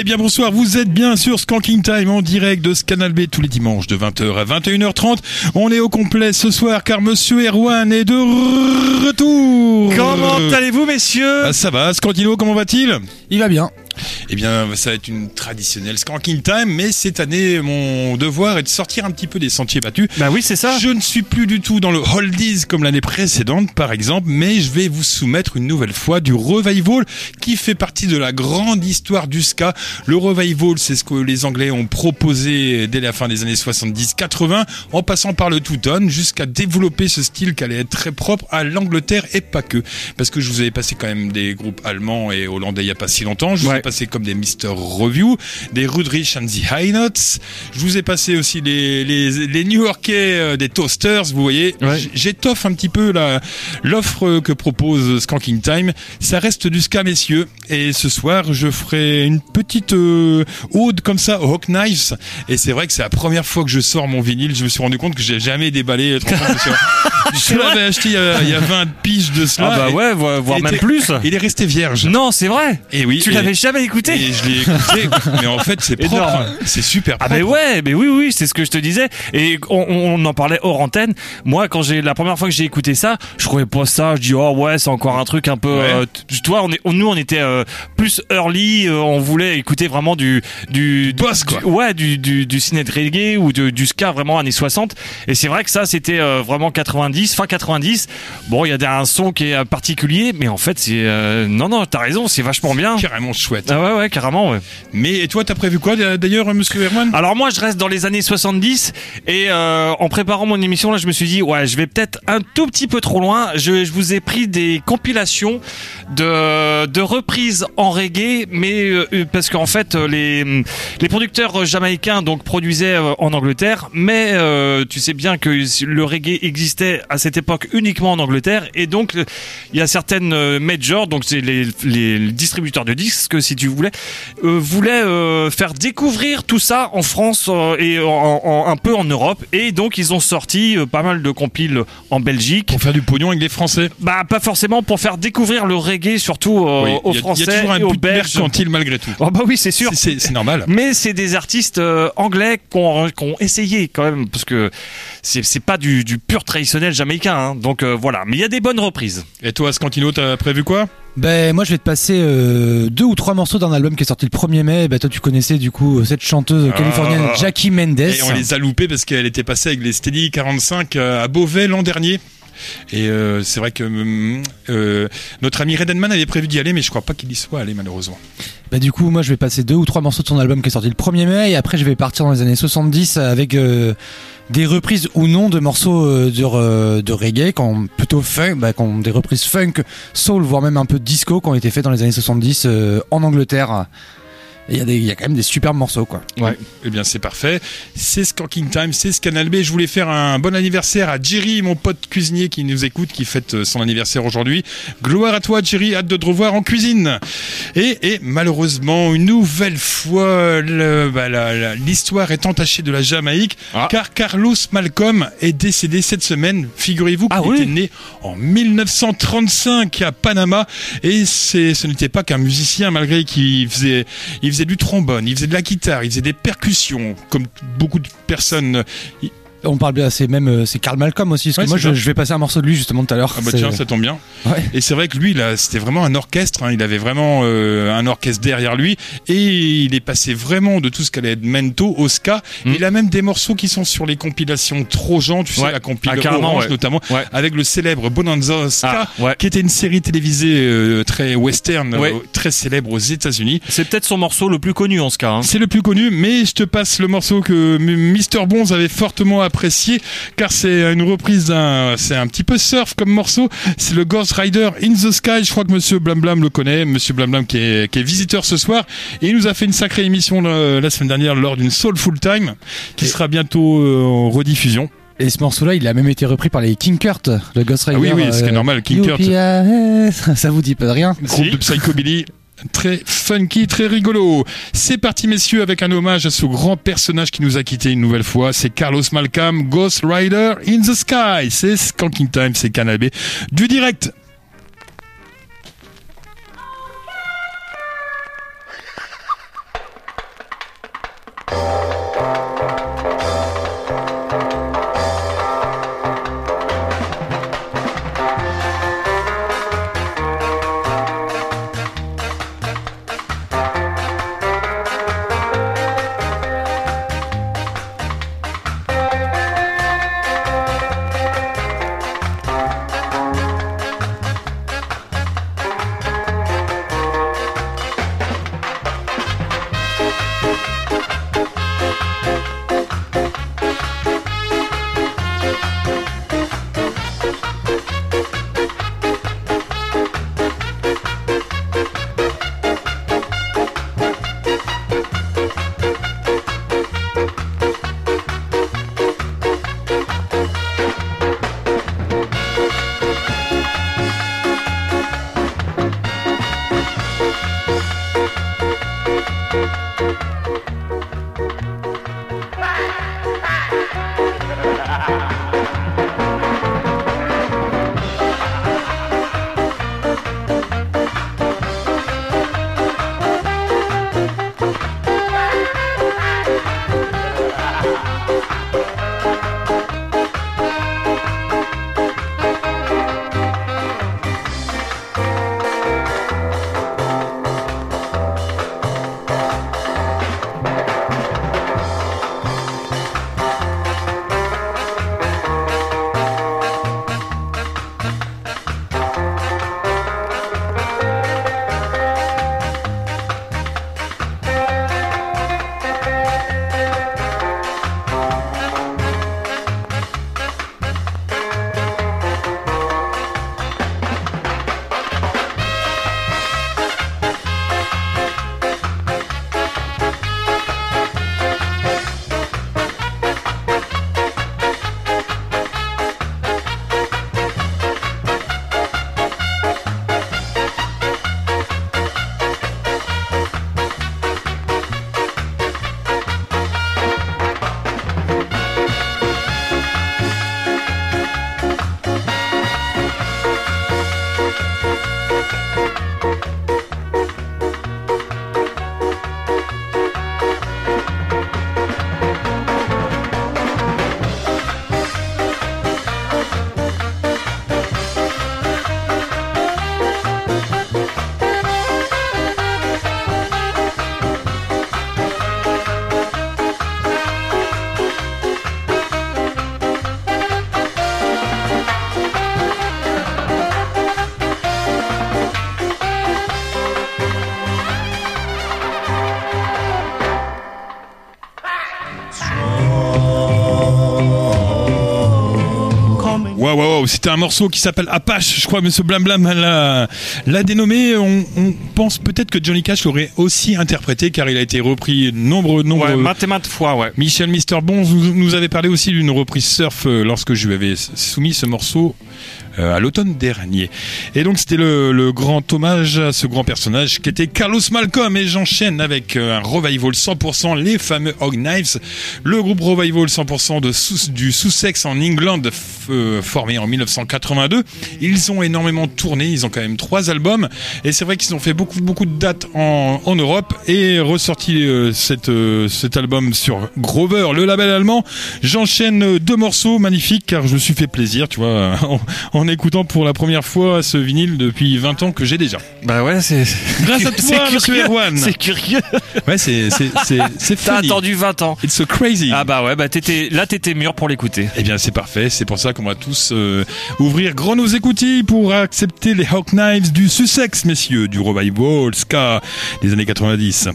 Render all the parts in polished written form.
bien bonsoir, vous êtes bien sur Skanking Time en direct de Canal B tous les dimanches de 20h à 21h30. On est au complet ce soir car Monsieur Erwan est de retour. Comment allez-vous messieurs? Ça va, Scantino, comment va-t-il? Il va bien. Eh bien, ça va être une traditionnelle Skanking Time, mais cette année, mon devoir est de sortir un petit peu des sentiers battus. Bah oui, c'est ça. Je ne suis plus du tout dans le oldies comme l'année précédente, par exemple, mais je vais vous soumettre une nouvelle fois du revival qui fait partie de la grande histoire du ska. Le revival, c'est ce que les Anglais ont proposé dès la fin des années 70-80, en passant par le two-tone, jusqu'à développer ce style qui allait être très propre à l'Angleterre et pas que. Parce que je vous avais passé quand même des groupes allemands et hollandais il n'y a pas si longtemps. Je vous ai passé comme des Mr. Review, des Rudrich and the High Notes. Je vous ai passé aussi les New-Yorkais des Toasters. Vous voyez, j'étoffe un petit peu l'offre que propose Skanking Time. Ça reste du ska, messieurs. Et ce soir, je ferai une petite ode comme ça au Hawk Knives. Et c'est vrai que c'est la première fois que je sors mon vinyle. Je me suis rendu compte que j'ai jamais déballé. Je l'avais acheté il y a 20 piges de cela. Ah bah ouais, voire même plus. Il est resté vierge. Non, c'est vrai. Et oui. Tu l'avais jamais écouté? Et je l'ai écouté, mais en fait c'est propre, énorme. C'est super propre. Ah mais ouais, mais oui, c'est ce que je te disais. Et on en parlait hors antenne. Moi, la première fois que j'ai écouté ça, je trouvais pas ça. Je dis oh ouais, c'est encore un truc un peu. Tu vois, nous on était plus early. On voulait écouter vraiment du boss quoi. Du ciné de reggae ou du ska vraiment années 60. Et c'est vrai que ça c'était vraiment 90, fin 90. Bon, il y a un son qui est particulier, mais en fait c'est non, t'as raison, c'est vachement bien. Carrément chouette. Ah ouais, carrément, ouais. Mais toi, t'as prévu quoi d'ailleurs, Monsieur Herman? Alors moi, je reste dans les années 70 et en préparant mon émission, là, je me suis dit, ouais, je vais peut-être un tout petit peu trop loin. Je vous ai pris des compilations de reprises en reggae, mais parce qu'en fait, les producteurs jamaïcains donc produisaient en Angleterre, mais tu sais bien que le reggae existait à cette époque uniquement en Angleterre, et donc il y a certaines majors, donc c'est les distributeurs de disques, si tu voulais faire découvrir tout ça en France et un peu en Europe, et donc ils ont sorti pas mal de compiles en Belgique pour faire du pognon avec les Français. Bah pas forcément, pour faire découvrir le reggae surtout aux Français. Il y a toujours un but mercantile malgré tout. Oh bah oui, c'est sûr. C'est normal. Mais c'est des artistes anglais qui ont essayé quand même, parce que c'est pas du pur traditionnel jamaïcain, hein. Donc voilà, mais il y a des bonnes reprises. Et toi, Scantino, t'as prévu quoi? Ben moi je vais te passer 2 ou 3 morceaux d'un album qui est sorti le 1er mai. Ben toi tu connaissais du coup cette chanteuse californienne Jackie Mendes. Et on les a loupés parce qu'elle était passée avec les Steady 45 à Beauvais l'an dernier. Et c'est vrai que notre ami Redman avait prévu d'y aller, mais je crois pas qu'il y soit allé malheureusement. Bah du coup moi je vais passer 2 ou 3 morceaux de son album qui est sorti le 1er mai, et après je vais partir dans les années 70 avec des reprises ou non de morceaux de reggae, plutôt funk, des reprises funk, soul, voire même un peu disco qui ont été faits dans les années 70 en Angleterre. Il y a quand même des superbes morceaux, quoi. Ouais. Eh bien, c'est parfait. C'est Skanking Time, c'est Canal B. Je voulais faire un bon anniversaire à Jerry, mon pote cuisinier qui nous écoute, qui fête son anniversaire aujourd'hui. Gloire à toi, Jerry. Hâte de te revoir en cuisine. Et malheureusement, une nouvelle fois, l'histoire est entachée de la Jamaïque, car Carlos Malcolm est décédé cette semaine. Figurez-vous qu'il était né en 1935 à Panama, et ce n'était pas qu'un musicien, malgré qu'il faisait du trombone, il faisait de la guitare, il faisait des percussions, comme beaucoup de personnes. On parle bien, c'est Carl Malcolm aussi, parce que moi je vais passer un morceau de lui justement tout à l'heure. Ah bah tiens, ça tombe bien. Ouais. Et c'est vrai que lui là, c'était vraiment un orchestre, hein. Il avait vraiment un orchestre derrière lui, et il est passé vraiment de tout ce qu'allait être mento au ska. Il a même des morceaux qui sont sur les compilations Trojan, tu sais, la compilation Orange notamment, avec le célèbre Bonanza Ska, qui était une série télévisée très western, très célèbre aux États-Unis. C'est peut-être son morceau le plus connu en ska, hein. C'est le plus connu, mais je te passe le morceau que Mr. Bonds avait fortement apprécié, car c'est une reprise c'est un petit peu surf comme morceau. C'est le Ghost Rider in the Sky. Je crois que Monsieur Blamblam le connaît, Monsieur Blamblam qui est visiteur ce soir, et il nous a fait une sacrée émission la semaine dernière lors d'une Soulful Time qui sera bientôt en rediffusion. Et ce morceau-là, il a même été repris par les King Kurt, le Ghost Rider. Ah oui, ce qui est normal, King Kurt. Ça vous dit pas rien? Groupe de Psychobilly. Très funky, très rigolo. C'est parti, messieurs, avec un hommage à ce grand personnage qui nous a quitté une nouvelle fois. C'est Carlos Malcolm, Ghost Rider in the Sky. C'est Skanking Time, c'est Canal B. Du direct. c'était un morceau qui s'appelle Apache, je crois, Monsieur Blam Blam l'a dénommé. On pense peut-être que Johnny Cash l'aurait aussi interprété, car il a été repris nombreux maintes fois, ouais. Michel Mister Bon nous avait parlé aussi d'une reprise surf lorsque je lui avais soumis ce morceau à l'automne dernier. Et donc c'était le grand hommage à ce grand personnage qui était Carlos Malcolm. Et j'enchaîne avec un revival 100%, les fameux Hog Knives, le groupe revival 100% du Sussex en England, formé en 1982. Ils ont énormément tourné, ils ont quand même 3 albums, et c'est vrai qu'ils ont fait beaucoup de dates en Europe, et ressorti cet album sur Grover, le label allemand. J'enchaîne 2 morceaux magnifiques, car je me suis fait plaisir, tu vois, en écoutant pour la première fois ce vinyle depuis 20 ans que j'ai déjà. Bah ouais, c'est grâce à toi, monsieur Erwan. C'est curieux. Ouais, c'est T'as attendu 20 ans. It's so crazy. Ah bah ouais, bah t'étais mûr pour l'écouter. Eh bien, c'est parfait. C'est pour ça qu'on va tous ouvrir grand nos écoutilles pour accepter les Hawk Knives du Sussex, messieurs, du revival ska des années 90.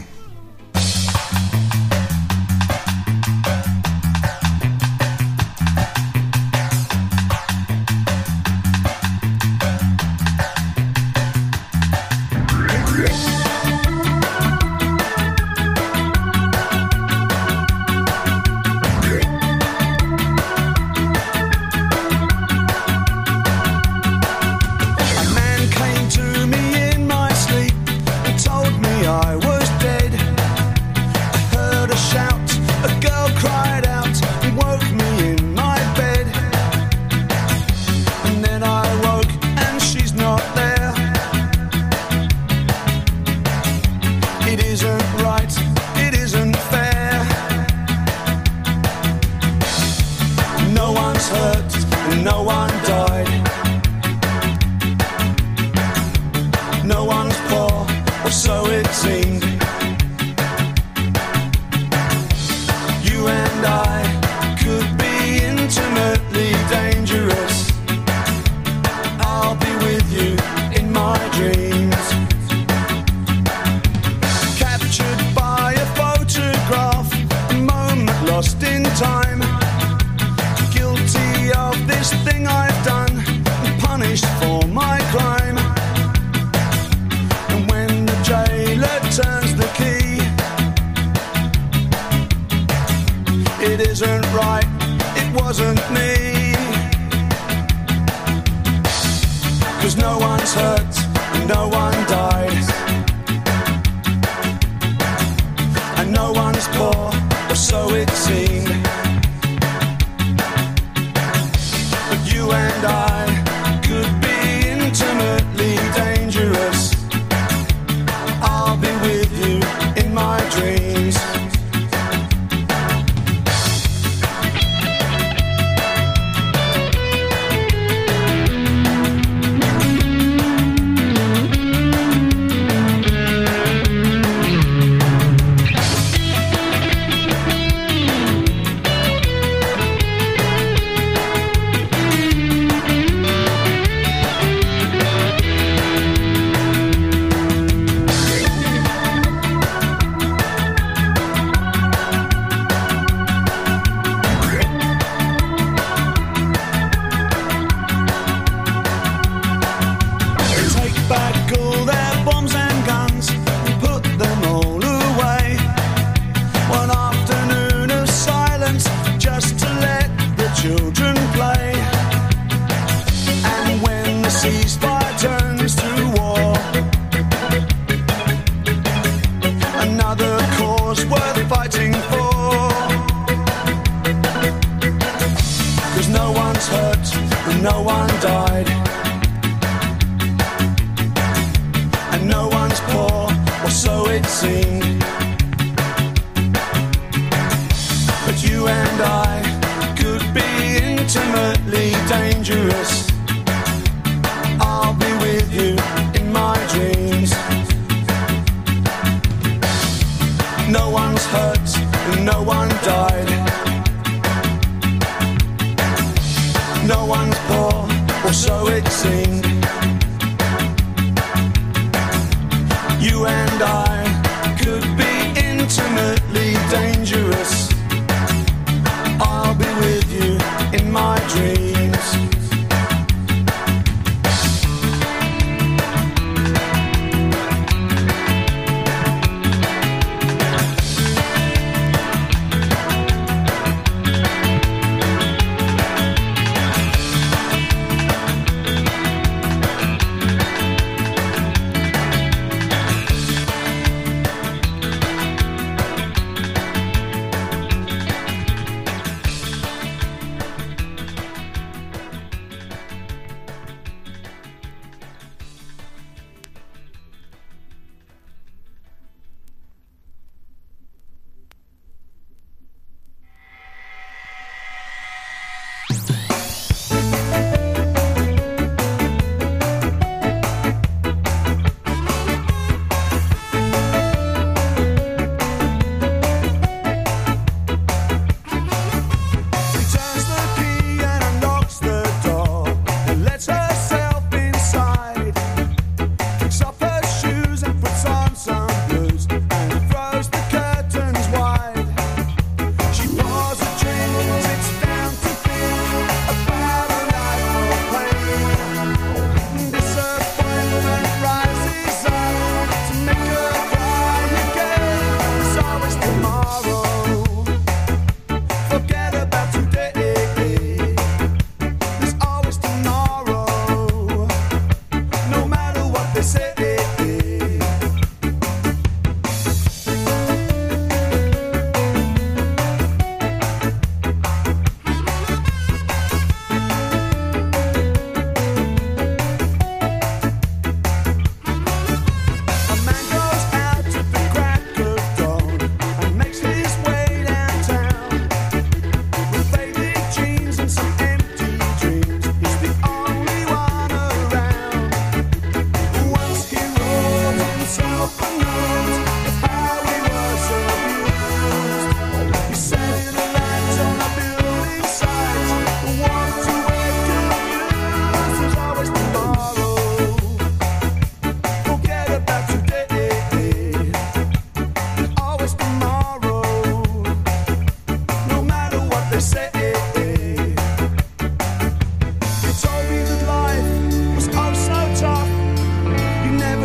You and I could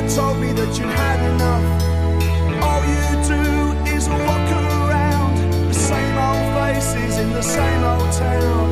told me that you had enough. All you do is walk around the same old faces in the same old town.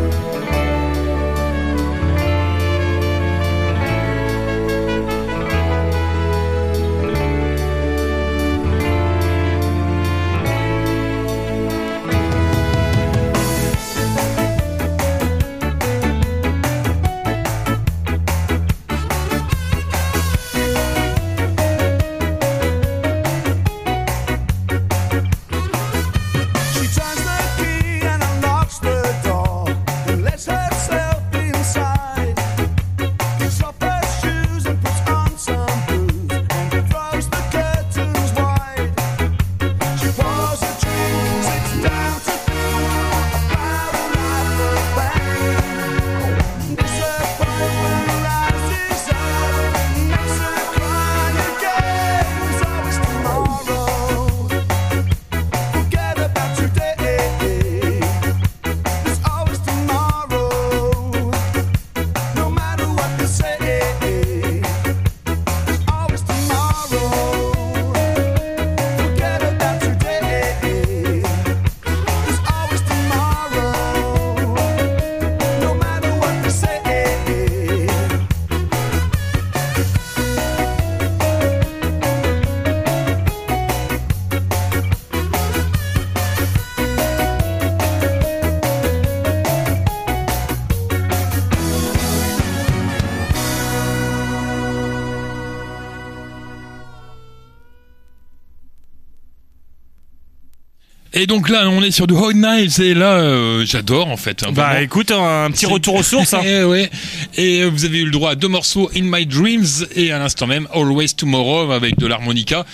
Et donc là, on est sur du Hot Knives et là, j'adore en fait. Hein, bah vraiment. écoute, un petit retour aux sources. Hein. Ouais. Et vous avez eu le droit à 2 morceaux, In My Dreams et à l'instant même Always Tomorrow avec de l'harmonica,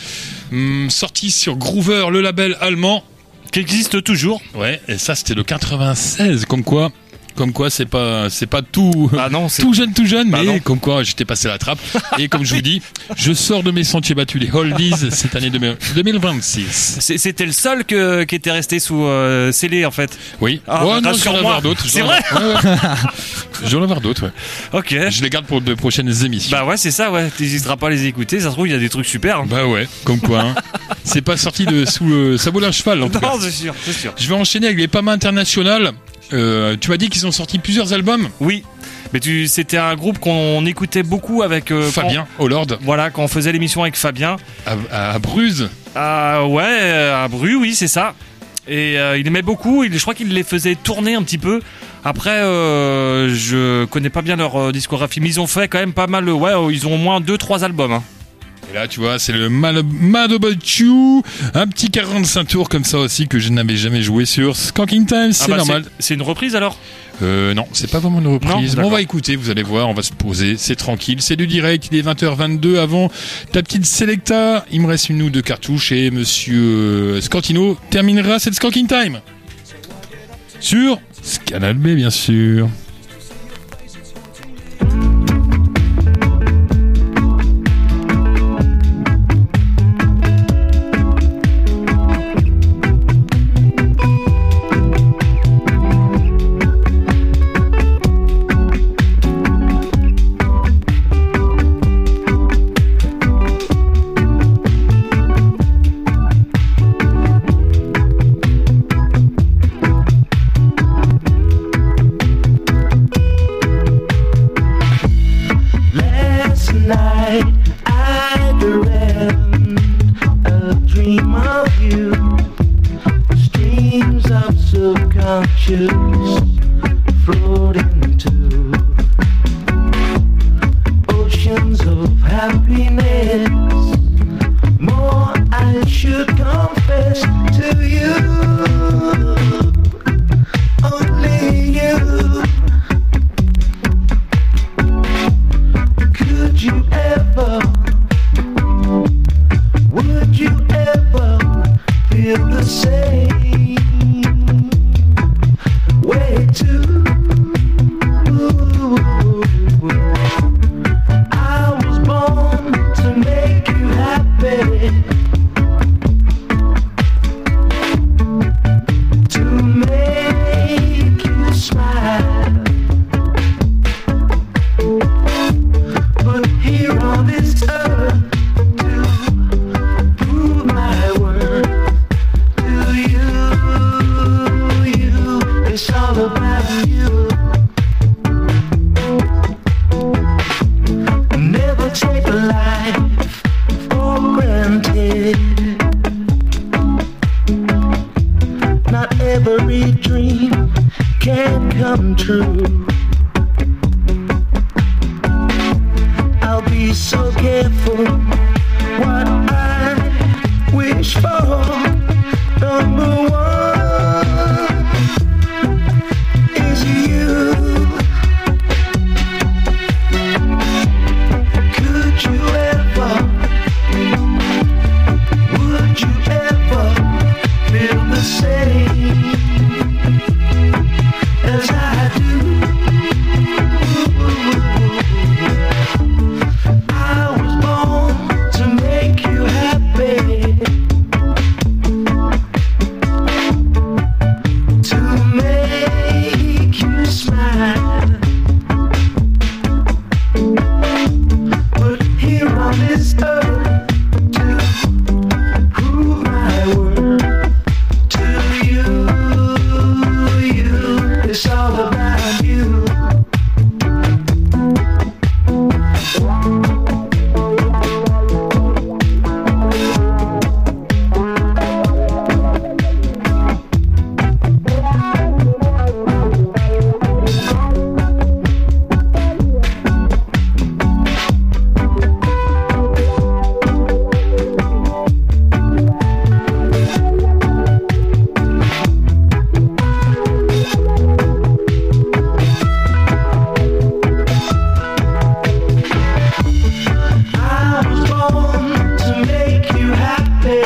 sorti sur Groover, le label allemand. Qui existe toujours. Ouais, et ça c'était le 96, comme quoi c'est pas tout ah non, tout jeune bah mais non. comme quoi j'étais passé la trappe et comme je vous dis, je sors de mes sentiers battus les oldies cette année 2026. C'était le seul qui était resté sous scellé en fait. Oui. Ah, oh non, j'en vais avoir d'autres. C'est vrai. J'en vais avoir d'autres, ouais. OK. Je les garde pour de prochaines émissions. Bah ouais, c'est ça, ouais. T'hésiteras pas à les écouter, ça se trouve il y a des trucs super. Hein. Bah ouais, comme quoi hein. C'est pas sorti de sous le sabot d'un cheval en tout cas. Non, c'est sûr. Je vais enchaîner avec les Pamas International. Tu m'as dit qu'ils ont sorti plusieurs albums. Oui, mais c'était un groupe qu'on écoutait beaucoup avec Fabien Hollord. Voilà, quand on faisait l'émission avec Fabien. À Bruges. Ouais, à Bru, oui, c'est ça. Et il aimait beaucoup. Je crois qu'il les faisait tourner un petit peu. Après, je connais pas bien leur discographie, mais ils ont fait quand même pas mal. Ouais, ils ont au moins 2-3 albums. Hein. Et là, tu vois, c'est le Mad About You, un petit 45 tours comme ça aussi que je n'avais jamais joué sur Skanking Time, c'est normal. C'est une reprise alors ? Non, c'est pas vraiment une reprise. Non, on va écouter, vous allez voir, on va se poser, c'est tranquille, c'est du direct, il est 20h22 avant ta petite Selecta. Il me reste une ou deux cartouches et monsieur Scantino terminera cette Skanking Time sur Canal B, bien sûr. come true. I'll be so careful what I wish for. Number one is you. Could you ever, would you ever feel the same as I do? I was born to make you happy, to make you smile. But here on this earth, to prove my worth to you, it's all about you. I was born to make you happy,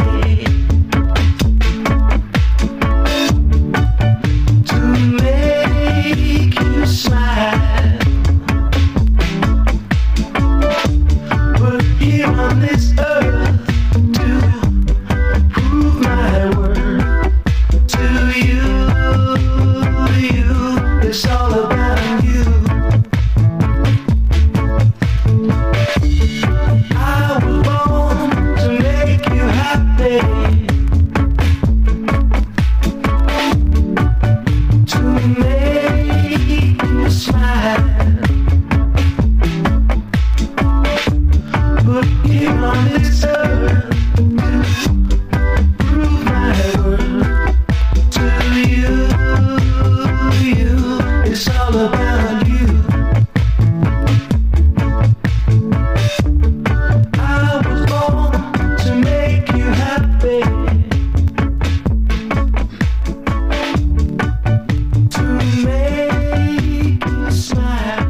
to make you smile. But here on this earth, to prove my worth to you, it's all about you. I was born to make you happy, to make you smile. But here on this earth, to prove my worth to you, it's all about you. I was born to make you happy, to make you smile.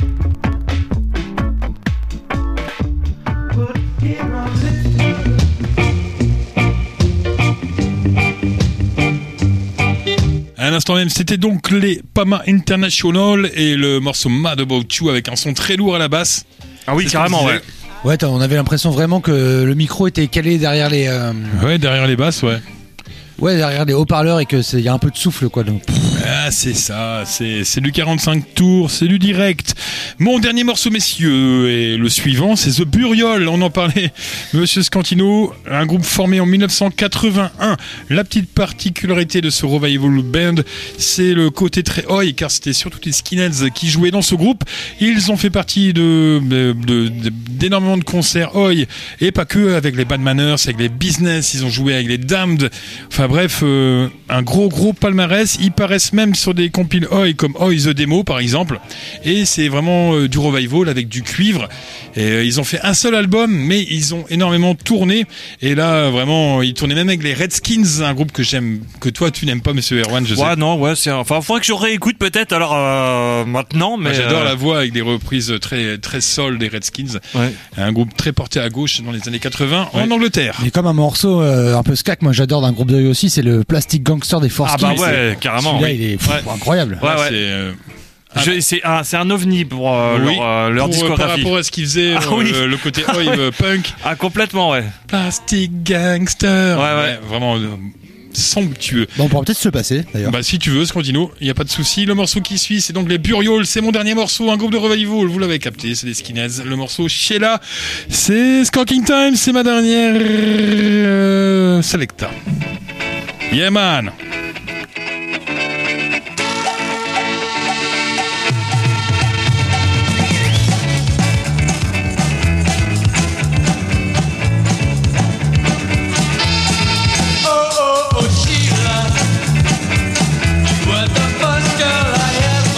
But here on this À l'instant même, c'était donc les Pama International et le morceau Mad About You avec un son très lourd à la basse. Ah oui, C'est ce qu'on carrément, disait. ouais. Ouais, on avait l'impression vraiment que le micro était calé derrière les, Ouais, derrière les basses, ouais. derrière les haut-parleurs et que il y a un peu de souffle, quoi. Donc, Ah, c'est ça, c'est du 45 tours, c'est du direct. Mon dernier morceau, messieurs, et le suivant, c'est The Burial. On en parlait, Monsieur Scantino, un groupe formé en 1981. La petite particularité de ce revival band, c'est le côté très oi, car c'était surtout les skinheads qui jouaient dans ce groupe. Ils ont fait partie d'énormément de concerts oi, et pas que, avec les Bad Manners, avec les Business, ils ont joué avec les Damned. Enfin bref, un gros palmarès. Ils paraissent même sur des compiles oi comme Oi The Demo par exemple, et c'est vraiment du revival avec du cuivre. Et ils ont fait un seul album, mais ils ont énormément tourné, et là vraiment ils tournaient même avec les Redskins, un groupe que j'aime, que toi tu n'aimes pas, monsieur Erwan, je sais. Ouais, non, ouais, enfin, faudrait que je réécoute peut-être alors maintenant, mais Moi, j'adore la voix avec des reprises très soul des Redskins. Ouais. Un groupe très porté à gauche dans les années 80 en Angleterre. mais comme un morceau un peu ska que moi j'adore d'un groupe de eux aussi, c'est le Plastic Gangster des Force Ah bah Kings. ouais, carrément. Celui-là, Oui. il est Ouais. incroyable. Ouais, ouais. C'est C'est un ovni pour oui, leur par discographie. rapport à ce qu'ils faisaient, Ah oui. le côté oi punk. Ah, complètement, ouais. Plastic Gangster. Ouais. Vraiment somptueux. Bon, on pourra peut-être se le passer d'ailleurs. Bah si tu veux, Scandino, il y a pas de souci. Le morceau qui suit, c'est donc les Burial, c'est mon dernier morceau, un groupe de revival, vous l'avez capté, c'est des skinheads. Le morceau Sheila, c'est Skanking Time, c'est ma dernière selecta. Yeah man. Oh, Sheila, you were the first girl I ever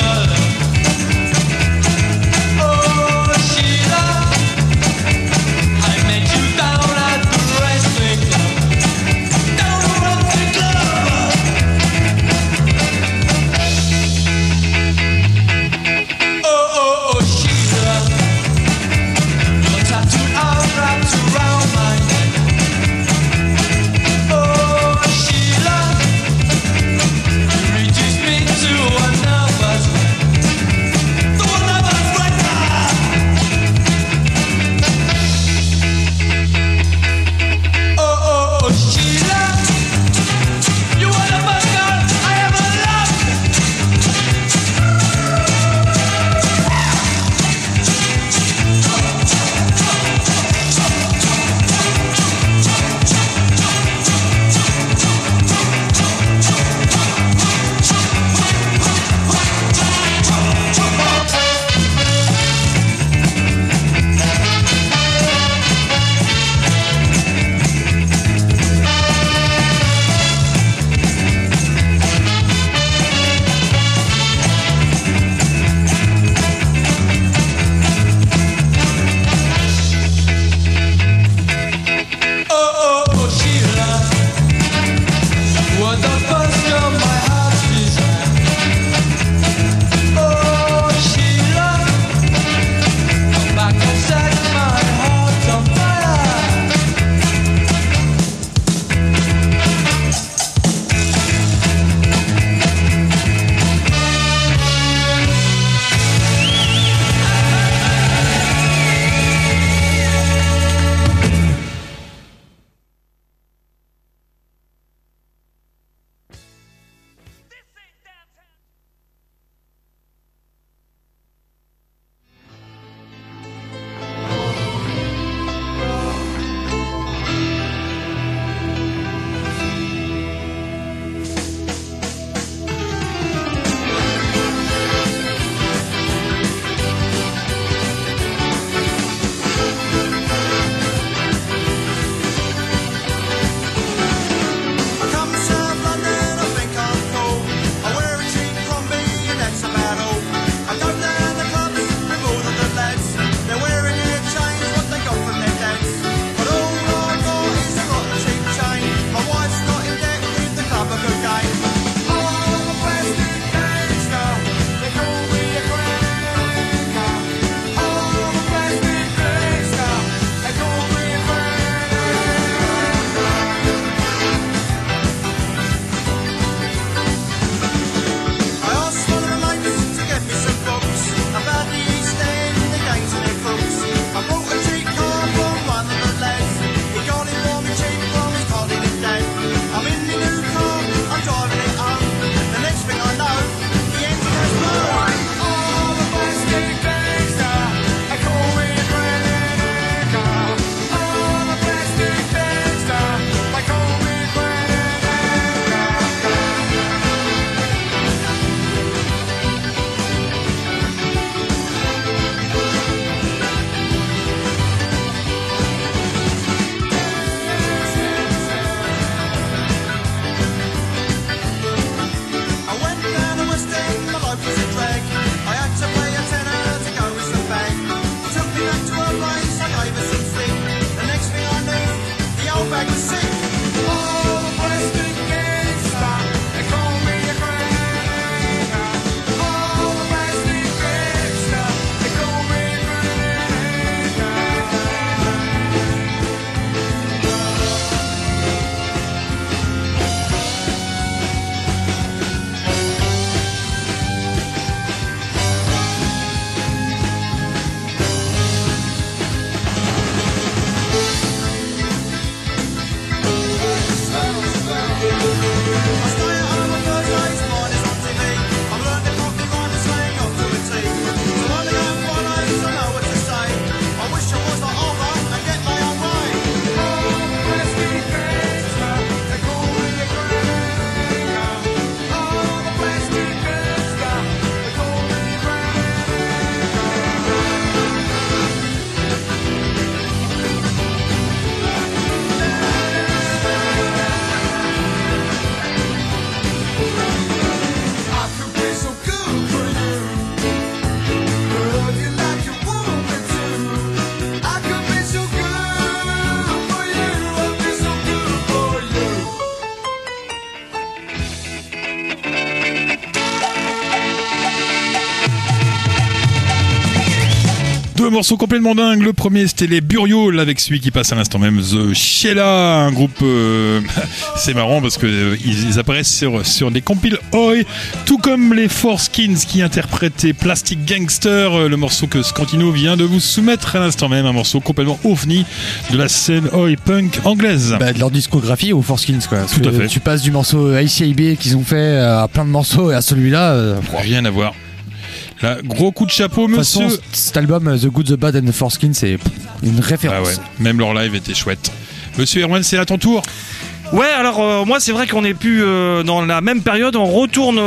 Deux morceaux complètement dingues. Le premier, c'était les Burial avec celui qui passe à l'instant même, The Sheila, un groupe. C'est marrant parce que ils apparaissent sur des compiles Oi, tout comme les Four Skins qui interprétaient Plastic Gangster, le morceau que Scantino vient de vous soumettre à l'instant même, un morceau complètement ovni de la scène Oi punk anglaise. Bah, de leur discographie au Four Skins, quoi. Parce Tout à que fait. Tu passes du morceau ICIB qu'ils ont fait à plein de morceaux et à celui-là. Rien à voir. Là, gros coup de chapeau, De toute façon, monsieur. cet album, The Good, The Bad and The Four Skins, c'est une Ah référence. ouais, même leur live était chouette. Monsieur Erwan, c'est à ton tour. Ouais, alors moi c'est vrai qu'on est plus dans la même période, on retourne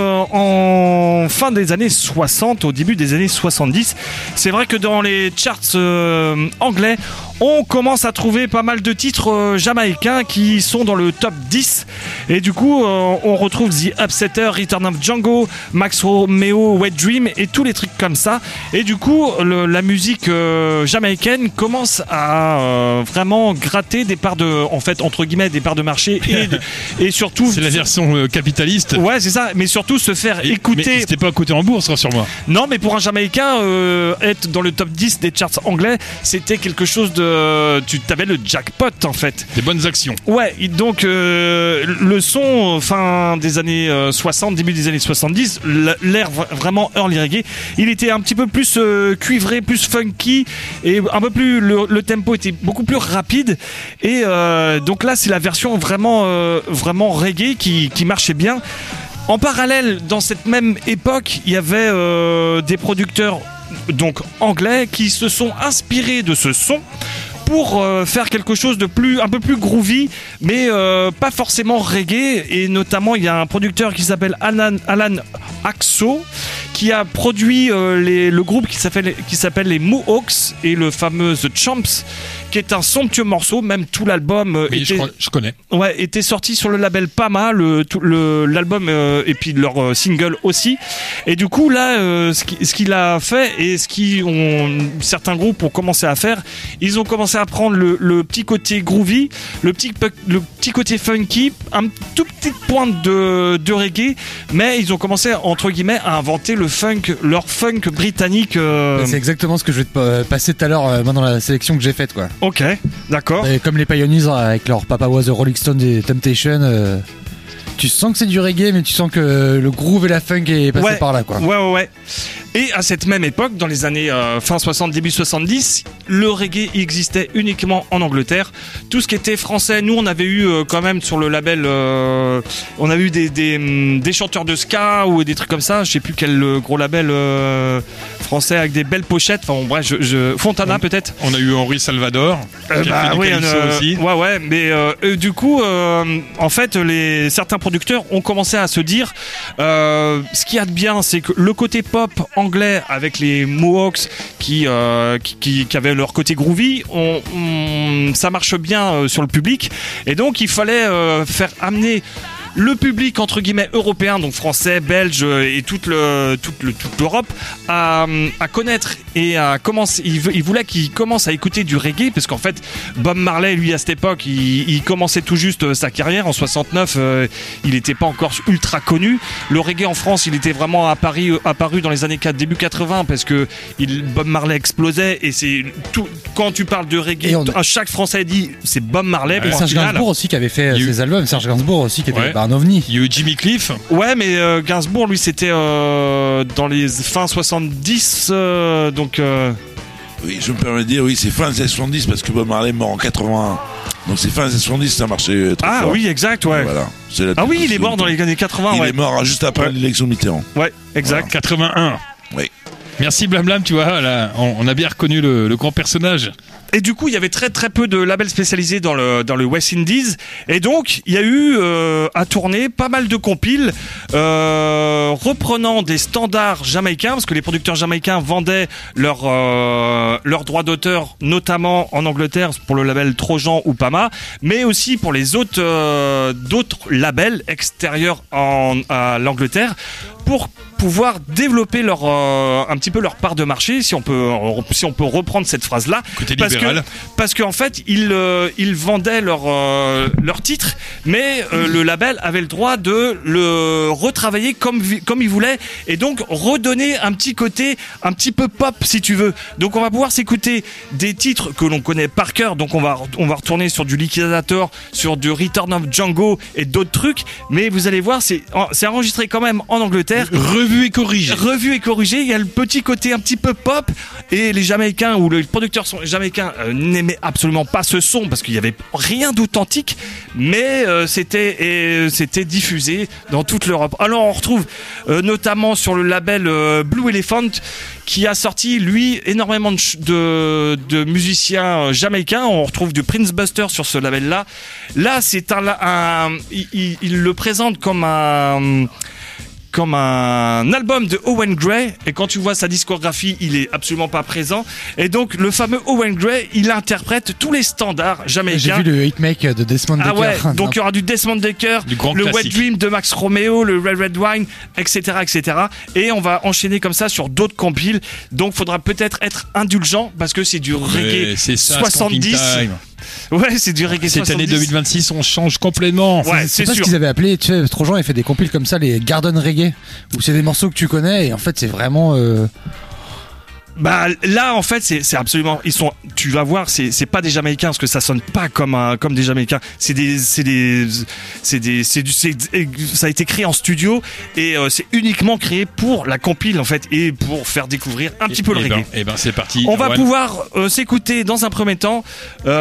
en fin des années 60, au début des années 70. C'est vrai que dans les charts anglais, on commence à trouver pas mal de titres jamaïcains qui sont dans le top 10. Et du coup, on retrouve The Upsetter, Return of Django, Max Romeo, Wet Dream et tous les trucs comme ça. Et du coup, la musique jamaïcaine commence à vraiment gratter des parts de, en fait, entre guillemets, des parts de marché et surtout. C'est la version capitaliste. Ouais, c'est ça, mais surtout se faire écouter. Mais c'était pas coté en bourse, rassure-moi. Non, mais pour un Jamaïcain, être dans le top 10 des charts anglais, c'était quelque chose de. Tu avais le jackpot en fait. Des bonnes actions. Ouais, et donc le son fin des années 60, début des années 70, l'air vraiment early reggae, il était un petit peu plus cuivré, plus funky et un peu plus. Le tempo était beaucoup plus rapide. Et donc là, c'est la version vraiment reggae qui marchait bien. En parallèle, dans cette même époque, il y avait des producteurs donc anglais qui se sont inspirés de ce son pour faire quelque chose de un peu plus groovy, mais pas forcément reggae. Et notamment, il y a un producteur qui s'appelle Alan Axo qui a produit le groupe qui s'appelle les Mohawks et le fameux The Champs, qui est un somptueux morceau. Même tout l'album Oui, je connais. Ouais, était sorti sur le label Pama, l'album et puis leur single aussi. Et du coup là, ce qu'il a fait et certains groupes ont commencé à faire, ils ont commencé à prendre le petit côté groovy, le petit côté funky, un tout petit pointe de reggae, mais ils ont commencé entre guillemets à inventer leur funk britannique. C'est exactement ce que je vais te passer tout à l'heure dans la sélection que j'ai faite, quoi. Ok, d'accord. Et comme les Pioneers avec leur Papa Was a Rolling Stone des Temptations, tu sens que c'est du reggae, mais tu sens que le groove et la funk est passé par là, quoi. Ouais. Et à cette même époque, dans les années fin 60, début 70, le reggae existait uniquement en Angleterre. Tout ce qui était français, nous on avait eu quand même sur le label, on a eu des chanteurs de ska ou des trucs comme ça. Je sais plus quel gros label français avec des belles pochettes. Enfin bon, bref, Fontana peut-être. On a eu Henri Salvador. Qui a fait du calypso aussi. Ouais, mais du coup, en fait, certains producteurs ont commencé à se dire, ce qu'il y a de bien, c'est que le côté pop anglais avec les Mohawks qui avaient leur côté groovy, ça marche bien sur le public, et donc il fallait faire amener le public entre guillemets européen, donc français, belge et toute l'Europe à connaître et à commencer. Il voulait qu'ils commencent à écouter du reggae, parce qu'en fait Bob Marley, lui, à cette époque, il commençait tout juste sa carrière en 69. Il n'était pas encore ultra connu. Le reggae en France, il était vraiment apparu dans les années début 80, parce que Bob Marley explosait, et c'est tout. Quand tu parles de reggae, chaque Français dit c'est Bob Marley. Et Serge Gainsbourg aussi qui avait fait ses albums. Serge Gainsbourg aussi qui était un ovni. Il y a eu Jimmy Cliff. Ouais, mais Gainsbourg, lui, c'était dans les fin 70, donc. Oui, je me permets de dire, oui, c'est fin des années 70, parce que Bob Marley est mort en 81. Donc c'est fin des années 70, ça marchait très fort. Ah oui, exact, ouais. Voilà. Il est mort dans les années 80. Il est mort juste après l'élection de Mitterrand. Ouais, exact. Voilà. 81. Oui. Merci Blablam, tu vois, là, on a bien reconnu le grand personnage. Et du coup, il y avait très très peu de labels spécialisés dans le West Indies, et donc il y a eu à tourner pas mal de compiles reprenant des standards jamaïcains, parce que les producteurs jamaïcains vendaient leurs droits d'auteur, notamment en Angleterre pour le label Trojan ou Pama, mais aussi pour les d'autres labels extérieurs à l'Angleterre, pour pouvoir développer leur un petit peu leur part de marché, si on peut reprendre cette phrase là, Côté libéral. parce qu'en fait ils vendaient leur titre, mais le label avait le droit de le retravailler comme il voulait, et donc redonner un petit côté un petit peu pop, si tu veux. Donc on va pouvoir s'écouter des titres que l'on connaît par cœur, donc on va retourner sur du Liquidator, sur du Return of Django et d'autres trucs, mais vous allez voir, c'est enregistré quand même en Angleterre, Revu et corrigé. il y a le petit côté un petit peu pop, et les Jamaïcains ou les producteurs jamaïcains n'aimaient absolument pas ce son parce qu'il y avait rien d'authentique, mais c'était diffusé dans toute l'Europe. Alors on retrouve notamment sur le label Blue Elephant, qui a sorti lui énormément de musiciens jamaïcains. On retrouve du Prince Buster sur ce label là. Là c'est il le présente comme un album de Owen Gray, et quand tu vois sa discographie, il est absolument pas présent, et donc le fameux Owen Gray, il interprète tous les standards jamaïcains. J'ai vu le hitmake de Desmond Dekker. Ah ouais, donc il y aura du Desmond Dekker, Du grand le Wet classique. Dream de Max Romeo, le Red Wine, etc., et on va enchaîner comme ça sur d'autres compiles. Donc faudra peut-être être indulgent parce que c'est du reggae C'est ça, 70. Skanking Time. Ouais, c'est du reggae Cette 70. année 2026, on change complètement. Ouais, C'est c'est pas ce sûr. qu'ils avaient appelé, tu sais, Trojan il fait des compiles comme ça, les Garden Reggae, où c'est des morceaux que tu connais, et en fait c'est vraiment... Bah là en fait c'est absolument, tu vas voir, c'est pas des Jamaïcains, parce que ça sonne pas comme des Jamaïcains, ça a été créé en studio, et c'est uniquement créé pour la compile en fait, et pour faire découvrir un petit peu le reggae. Et ben c'est parti. On va Erwan. pouvoir s'écouter dans un premier temps il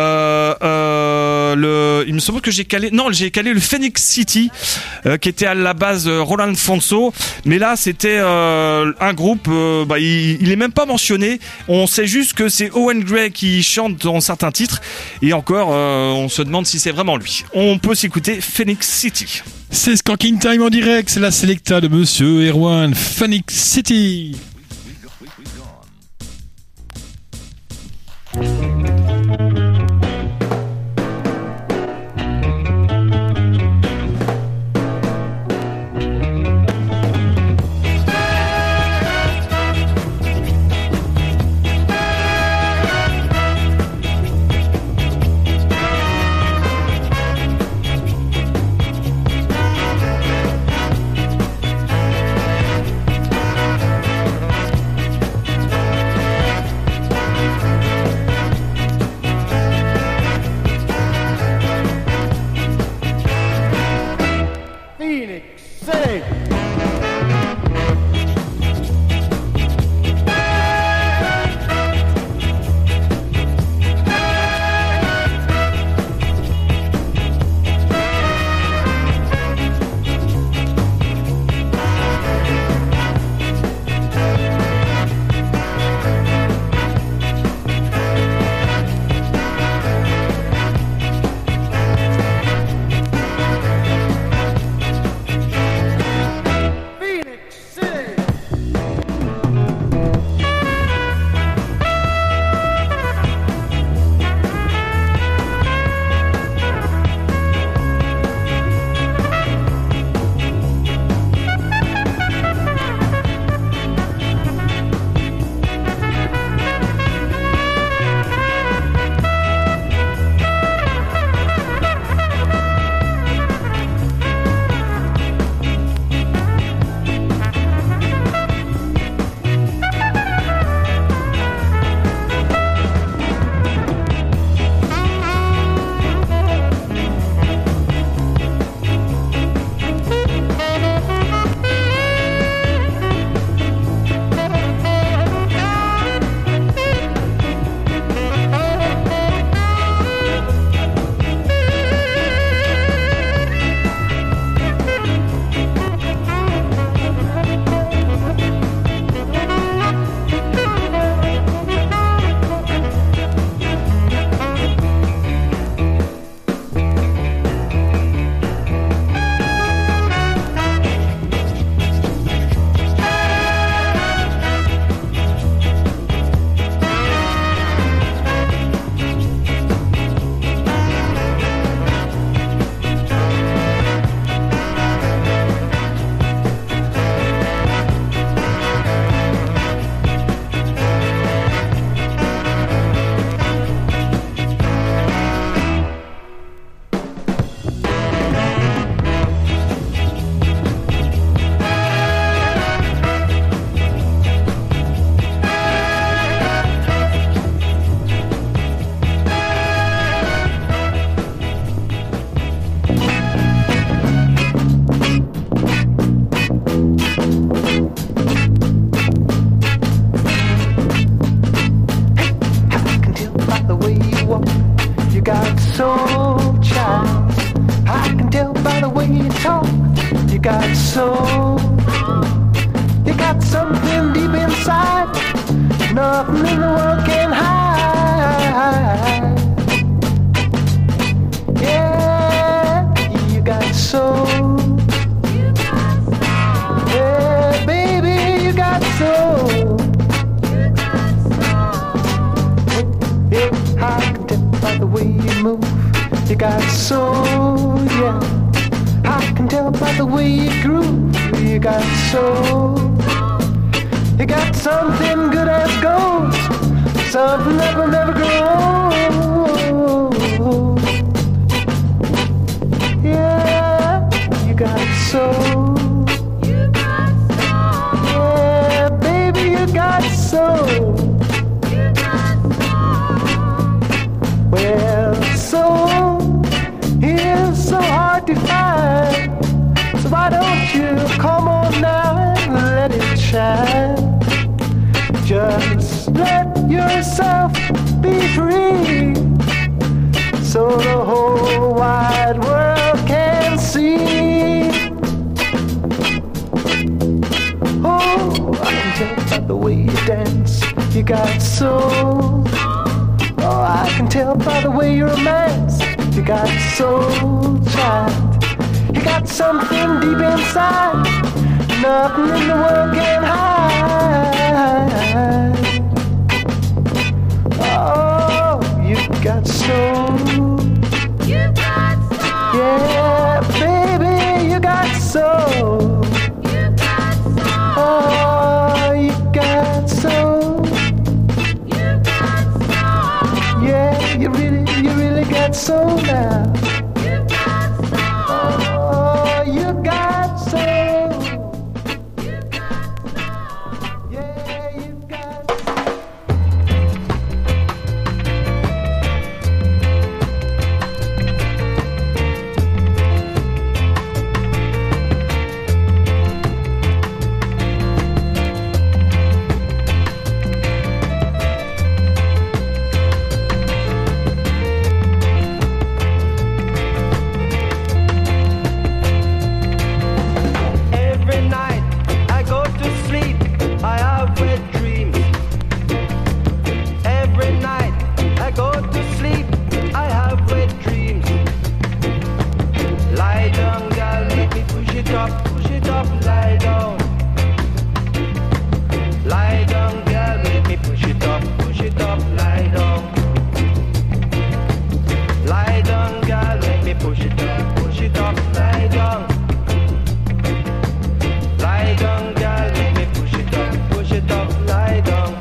me semble que j'ai calé le Phoenix City, qui était à la base Roland Fonso, mais là c'était un groupe, il est même pas mentionné, on sait juste que c'est Owen Gray qui chante dans certains titres, et encore on se demande si c'est vraiment lui. On peut s'écouter Phoenix City. C'est Skanking Time en direct, c'est la Selecta de Monsieur Erwan, Phoenix City. soul, child. I can tell by the way you talk. You got soul. You got something deep inside. Nothing in the world can hide. Yeah, you got soul. Yeah, baby, you got soul. Yeah, I can tell by the way you move. You got soul, yeah. I can tell by the way you groove. You got soul. You got something good as gold. Something that will never grow. Yeah, you got soul. Yeah, baby, you got soul. Well, soul is so hard to find. So why don't you come on now and let it shine? Just let yourself be free, so the whole wide world can see. Oh, I can tell by the way you dance. You got soul. Oh, I can tell by the way you romance. You got soul, child. You got something deep inside. Nothing in the world can hide. Oh, you got soul. You got soul. Yeah, baby, you got soul. You got soul. Oh, you got soul. You got soul. Yeah, you really got soul now. You got soul. Oh, you got soul. You got soul. Yeah, you got Every night I go to sleep, I have wet dreams. Every night I go to sleep, I have wet dreams. Lie down, girl, let me push it up, lie down. Lie down, girl, let me push it up, lie down. Lie down, girl, let me push it up, lie down. Lie down, girl, let me push it up, lie down.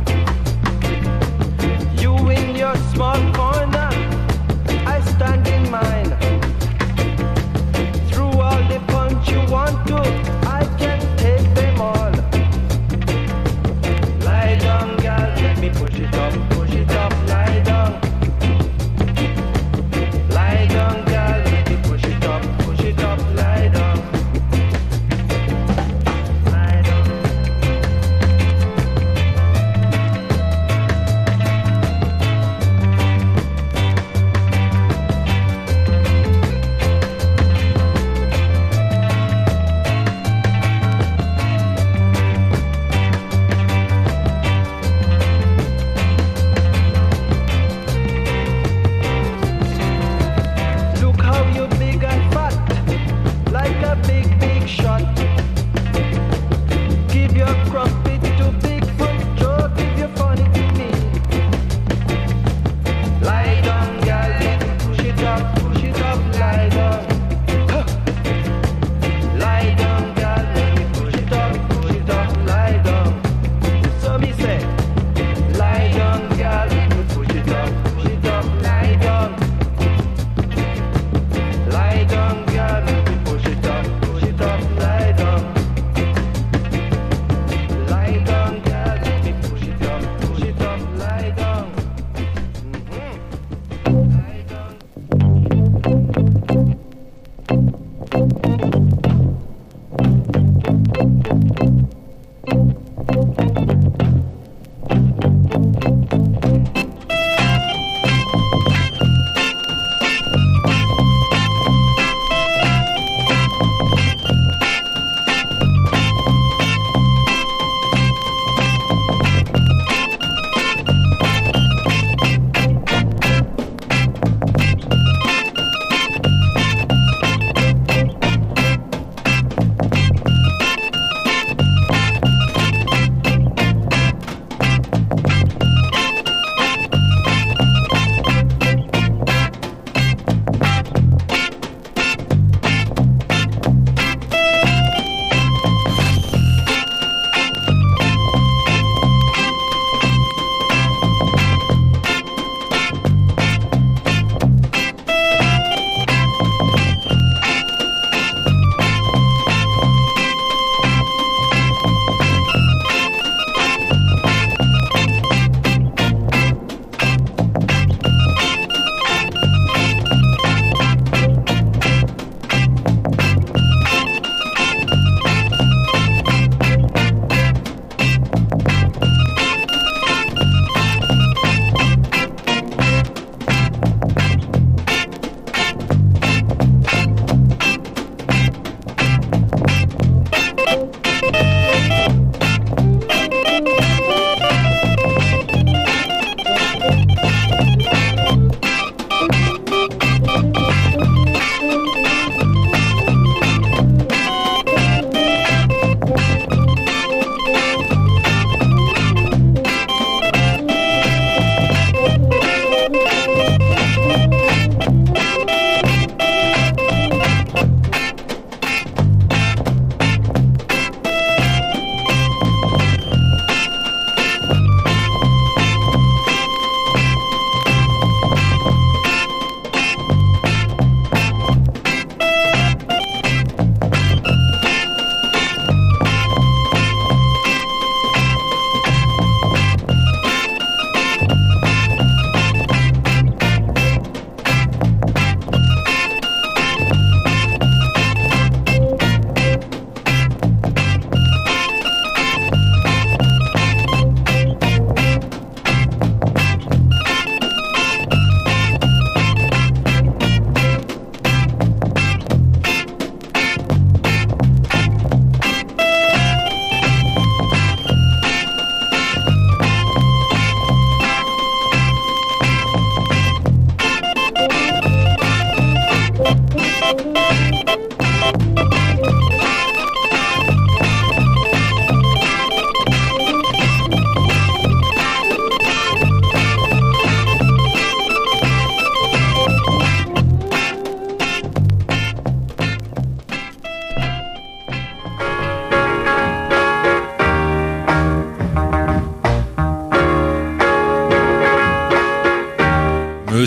You in your small corner, I stand in mine. Through all the punch you want to, I can take them all. Lie down, girl, let me push it up, lie down. Lie down, girl, let me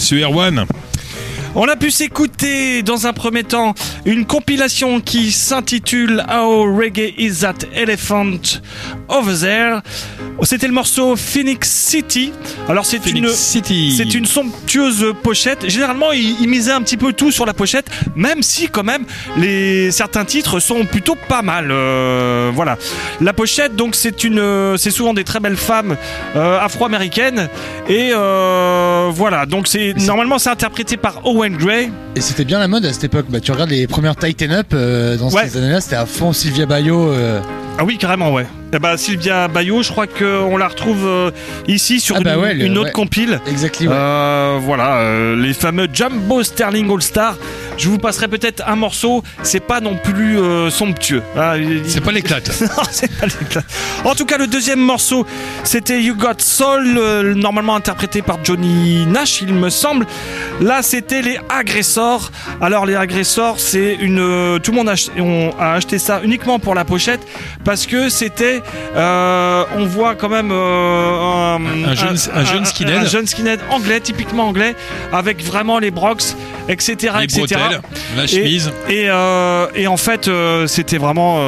monsieur Erwan. On a pu s'écouter dans un premier temps une compilation qui s'intitule How Reggae Is That Elephant Over There. C'était le morceau Phoenix City. Alors c'est une somptueuse pochette. Généralement il misait un petit peu tout sur la pochette, même si quand même certains titres sont plutôt pas mal. Voilà. La pochette donc c'est souvent des très belles femmes afro-américaines et voilà. Donc normalement c'est interprété par Owen Gray. Et c'était bien la mode à cette époque. Bah, tu regardes les premières Tighten Up dans ces années-là, c'était à fond Sylvia Bayo. Ah oui, carrément, ouais. Eh ben, Sylvia Bayo, je crois qu'on la retrouve ici sur une autre compile. Exactement. Voilà, les fameux Jumbo Sterling All Star. Je vous passerai peut-être un morceau. C'est pas non plus somptueux. C'est pas l'éclate. Non, c'est pas l'éclate. En tout cas, le deuxième morceau, c'était You Got Soul, normalement interprété par Johnny Nash, il me semble. Là, c'était les Agressors. Alors, les Agressors, c'est tout le monde a acheté ça uniquement pour la pochette parce que c'était, on voit quand même un jeune skinhead. Un jeune skinhead anglais, typiquement anglais, avec vraiment les brocs, etc. Les etc. bretelles, la chemise. Et en fait, c'était vraiment,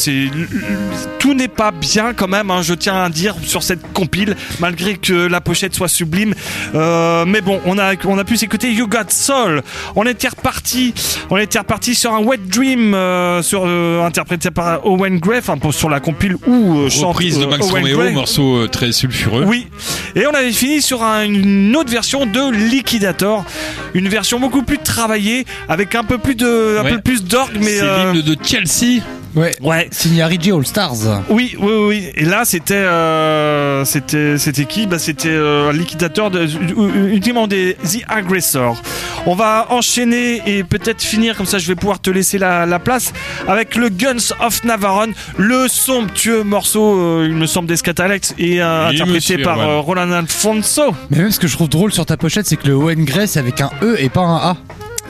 tout n'est pas bien quand même. Hein, je tiens à dire sur cette compile, malgré que la pochette soit sublime. Mais bon, on a pu s'écouter You Got Soul. On était reparti sur un Wet Dream, interprété par Owen Gray, enfin sur la compile où chante reprise de Max Owen Romeo, Gray. morceau très sulfureux. Oui. Et on avait fini sur une autre version de Liquidator, une version beaucoup plus travaillée, avec un peu plus d'orgue, mais c'est l'hymne de Chelsea. Ouais. Signé Reggie All Stars. Oui. Et là, c'était qui ? Bah, c'était Liquidator, uniquement des The Aggressors. On va enchaîner et peut-être finir comme ça. Je vais pouvoir te laisser la place avec le Guns of Navarone, le somptueux morceau, il me semble, des Scatalex et interprété par Roland Alfonso. Mais même ce que je trouve drôle sur ta pochette, c'est que le Owen Gray c'est avec un E et pas un A.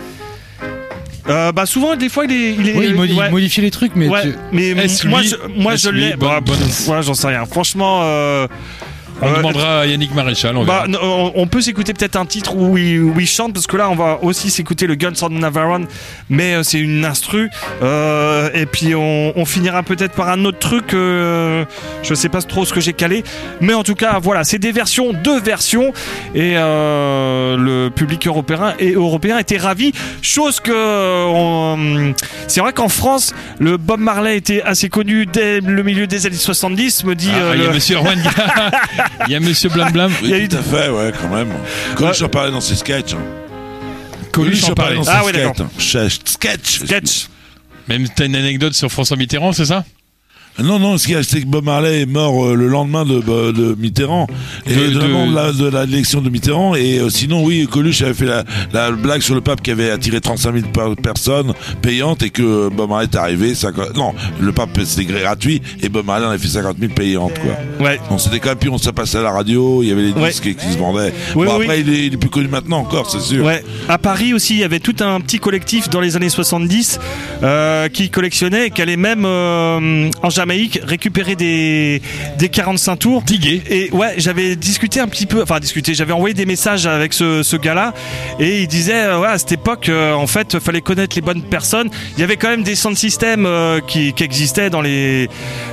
Bah souvent des fois il est il modifie les trucs, mais mais moi je l'ai. Voilà, j'en sais rien. Franchement. On demandera à Yannick Maréchal. On peut s'écouter peut-être un titre où il chante, parce que là on va aussi s'écouter le Guns of Navarone, mais c'est une instru. Et puis on finira peut-être par un autre truc. Je sais pas trop ce que j'ai calé, mais en tout cas voilà, c'est deux versions, et le public européen était ravi. Chose que c'est vrai qu'en France, le Bob Marley était assez connu dès le milieu des années 70, me dit. Il y a Monsieur Erwan. Il y a Monsieur Blam Blam. Oui, tout à fait, ouais, quand même. Coluche en parlait dans ses sketchs. Coluche en parlait dans ses sketchs. Sketch. Même t'as une anecdote sur François Mitterrand, c'est ça ? Non, ce qu'il y a, c'est que Bob Marley est mort le lendemain de Mitterrand, et de l'élection de Mitterrand, et sinon oui, Coluche avait fait la blague sur le pape qui avait attiré 35 000 personnes payantes, et que Bob Marley est arrivé, le pape c'était gratuit, et Bob Marley en avait fait 50 000 payantes, quoi. Ouais. Donc c'était quand même, puis on s'est passé à la radio, il y avait les disques qui se vendaient. Après il est plus connu maintenant encore, c'est sûr. Ouais. À Paris aussi, il y avait tout un petit collectif dans les années 70 qui collectionnait et qui allait même en Jamaïque récupérer des 45 tours. Diguer. Et ouais, j'avais j'avais envoyé des messages avec ce gars-là, et il disait à cette époque en fait fallait connaître les bonnes personnes. Il y avait quand même des sound systems qui existaient dans les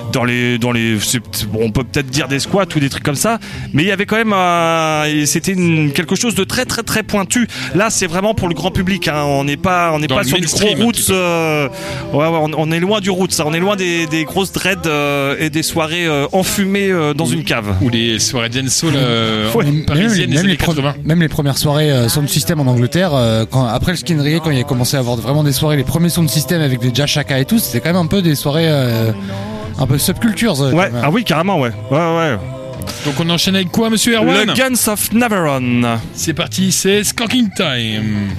on peut peut-être dire des squats ou des trucs comme ça, mais il y avait quand même c'était quelque chose de très très très pointu. Là c'est vraiment pour le grand public, hein. On n'est pas sur du gros roots, on est loin du roots, ça. On est loin des grosses dreads et des soirées enfumées dans une cave, ou les soirées dancehall parisiennes des années 80. Même les premières soirées sound system en Angleterre, après le skin reggae, quand il a commencé à avoir vraiment des soirées, les premiers sound system avec des jazz shaka et tout, c'était quand même un peu des soirées un peu subcultures. Ouais, ah oui, carrément, ouais. Donc on enchaîne avec quoi, Monsieur Erwan ? Le Guns of Navarone. C'est parti, c'est Skanking Time.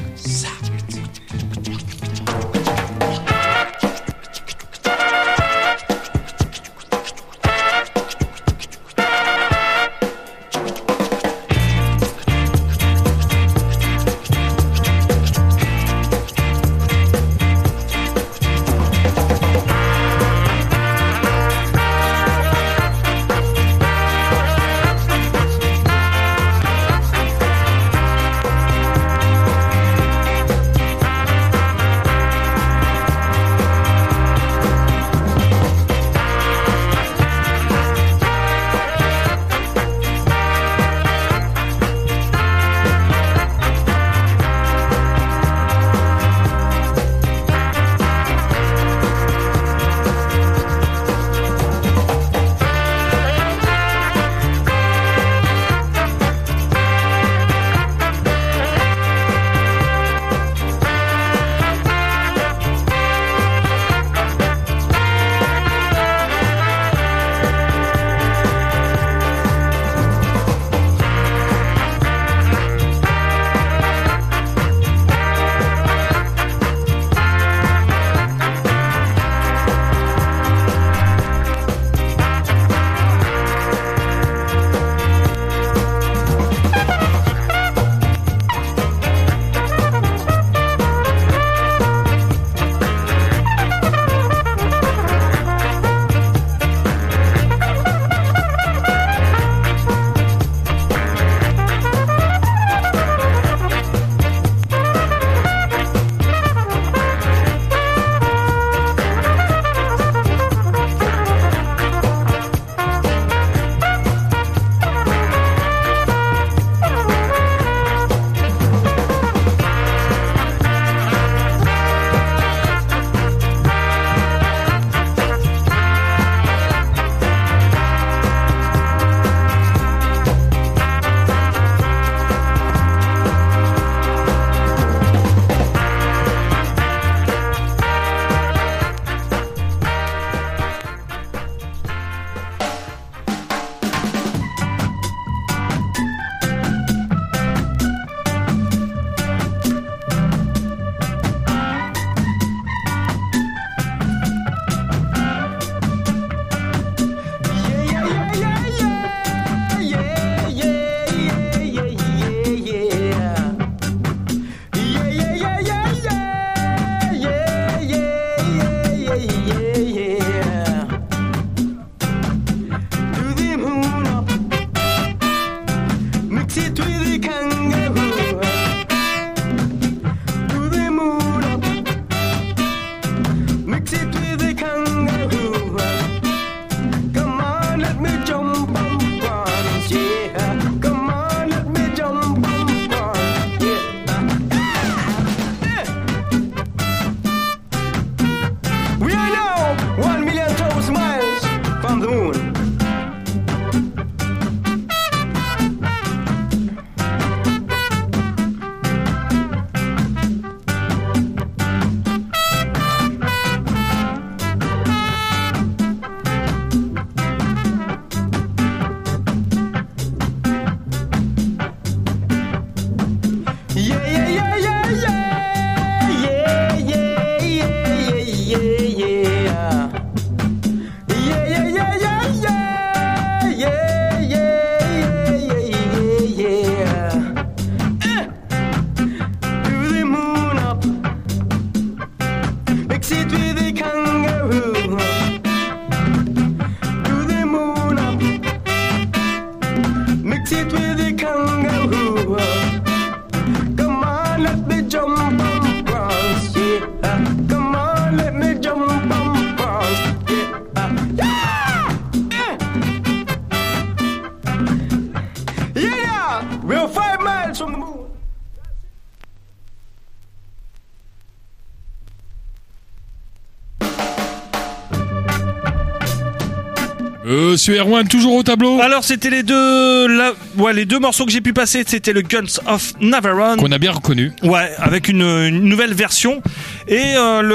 Sur Erwan, toujours au tableau. Alors c'était les deux morceaux que j'ai pu passer, c'était le Guns of Navarone. Qu'on a bien reconnu. Ouais, avec une nouvelle version et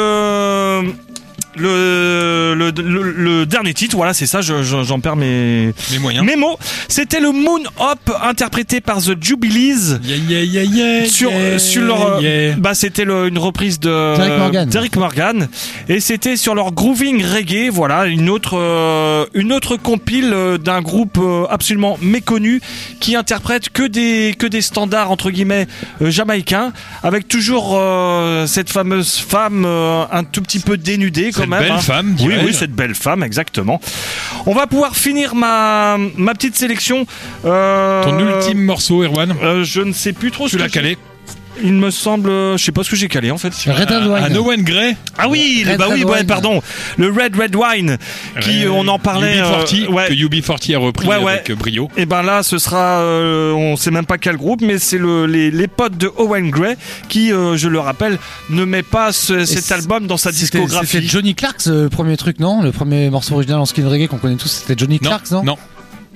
le dernier titre, voilà, c'est ça, j'en perds mes moyens. mes mots. C'était le Moon Hop interprété par The Jubilees. Sur leur c'était une reprise de Derrick Morgan et c'était sur leur grooving reggae, voilà, une autre compile d'un groupe absolument méconnu qui interprète que des standards entre guillemets jamaïcains, avec toujours cette fameuse femme un tout petit peu dénudée quand même. Belle femme, oui, cette belle femme, exactement. On va pouvoir finir ma petite sélection. Ton ultime morceau, Erwan. Je ne sais plus trop Tu l'as calé. Il me semble, je sais pas ce que j'ai calé en fait. Red Owen Gray. Ah oui, Red Wine. pardon. Le Red Wine, qui on en parlait. UB40, que UB40 a repris avec brio. Et ben là, ce sera, on sait même pas quel groupe, mais c'est les potes de Owen Gray qui, je le rappelle, ne met pas cet album dans sa discographie. C'était Johnny Clark, le premier truc, non? Le premier morceau original en skin reggae qu'on connaît tous, c'était Johnny Clark, non? Non.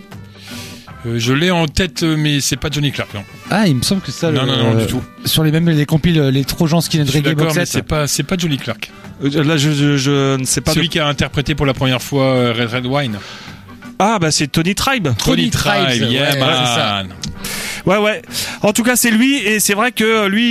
Je l'ai en tête, mais c'est pas Johnny Clark, non. Ah, il me semble que ça. Non, du tout. Sur les compiles, les trop gens skin reggae D'accord, box mais set. c'est pas Johnny Clark. Là, je ne sais pas. Celui qui a interprété pour la première fois Red Wine. Ah, bah c'est Tony Tribe. Tony Tribe, yeah, ouais, man. c'est ça. Ouais. En tout cas, c'est lui, et c'est vrai que lui,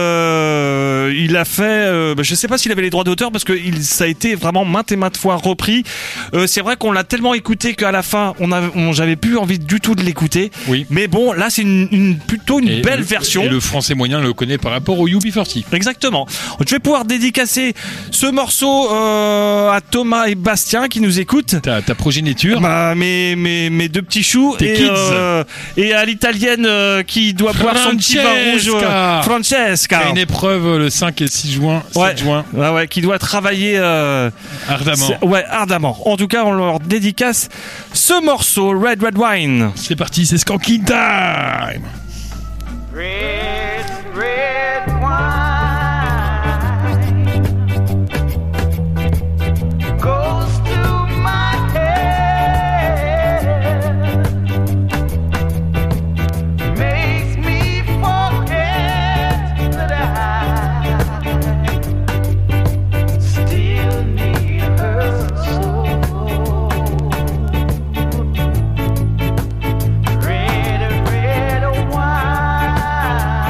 il a fait. Je sais pas s'il avait les droits d'auteur parce que ça a été vraiment maintes et maintes fois repris. C'est vrai qu'on l'a tellement écouté qu'à la fin, j'avais plus envie du tout de l'écouter. Oui. Mais bon, là, c'est plutôt une belle version. Et le français moyen le connaît par rapport au UB40. Exactement. Je vais pouvoir dédicacer ce morceau à Thomas et Bastien qui nous écoutent. Ta progéniture. Bah, mes deux petits choux. Tes kids. Et à l'italienne qui doit boire son petit vin rouge. Francesca. Il y a une épreuve le 5 et 6 juin. 7 juin. Ouais, qui doit travailler ardemment. Ardemment. En tout cas, on leur dédicace ce morceau, Red Wine. C'est parti, c'est Skanking Time. Red wine goes to my head, makes me forget that I still need her so. Red wine.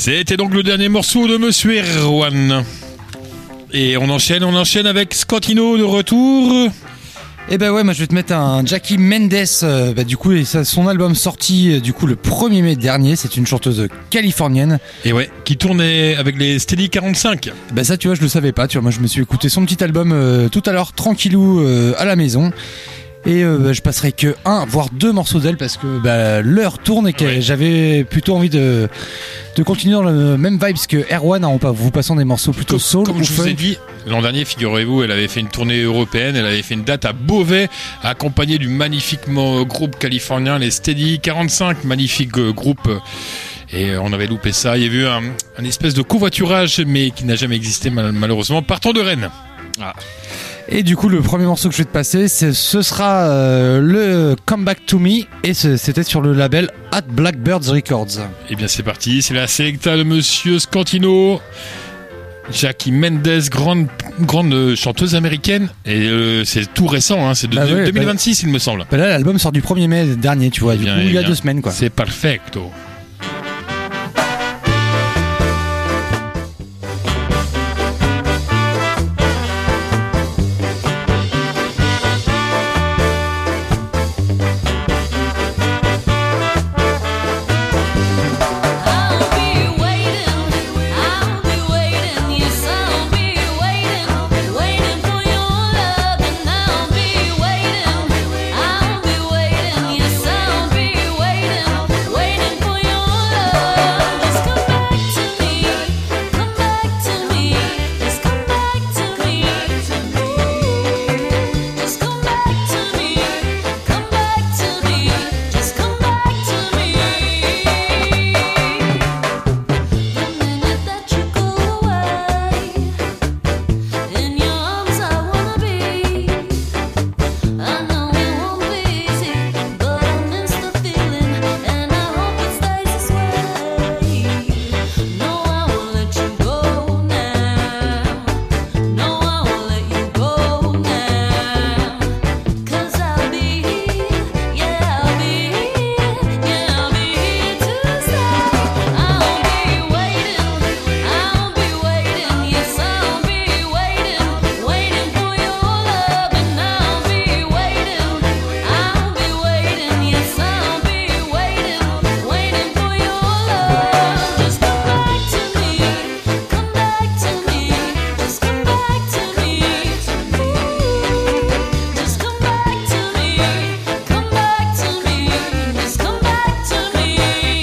C'était donc le dernier morceau de Monsieur Erwan. Et on enchaîne avec Scotino de retour. Eh ben ouais, moi je vais te mettre un Jackie Mendes, du coup, et son album sorti du coup le 1er mai dernier, c'est une chanteuse californienne. Et ouais, qui tournait avec les Steady 45. Bah ça tu vois, je le savais pas, tu vois, moi je me suis écouté son petit album tout à l'heure tranquillou à la maison. Et je passerai que 1 voire 2 morceaux d'elle parce que l'heure tourne et que Ouais. j'avais plutôt envie de continuer dans le même vibes que Erwan en vous passant des morceaux plutôt soul Comme ou je vous ai funk. dit, l'an dernier, figurez-vous, elle avait fait une tournée européenne, elle avait fait une date à Beauvais, accompagnée du magnifique groupe californien, les Steady 45, magnifique groupe. Et on avait loupé ça. Il y avait eu un espèce de covoiturage, mais qui n'a jamais existé malheureusement, partant de Rennes. Et du coup le premier morceau que je vais te passer ce sera le Come Back to Me et c'était sur le label At Blackbirds Records. Et bien c'est parti, c'est la Selecta de Monsieur Scantino. Jackie Mendes, grande chanteuse américaine. Et c'est tout récent, hein, c'est de Bah ouais, 2026 il me semble. Là l'album sort du 1er mai dernier, tu vois, Eh bien, du coup eh il y a bien, 2 semaines quoi. C'est perfecto. I'll be waiting, yes I'll be waiting for your love, and I'll be waiting, yes I'll be waiting for your love. Just come back to me, just come back to me, just come back to me, just come back to me. The minute that you go away, in your arms I wanna be. I know it won't be easy, but I miss the feeling, and I hope it stays this way. No, I won't let you go now. No, I won't let you go now. 'Cause I'll be here, yeah, I'll be here to stay. I'll be waiting, yes, I'll be waiting for your love, and I'll be waiting, yes, I'll be waiting for your love. Just come back to me, just come back to me, just come back to me, just come back to me.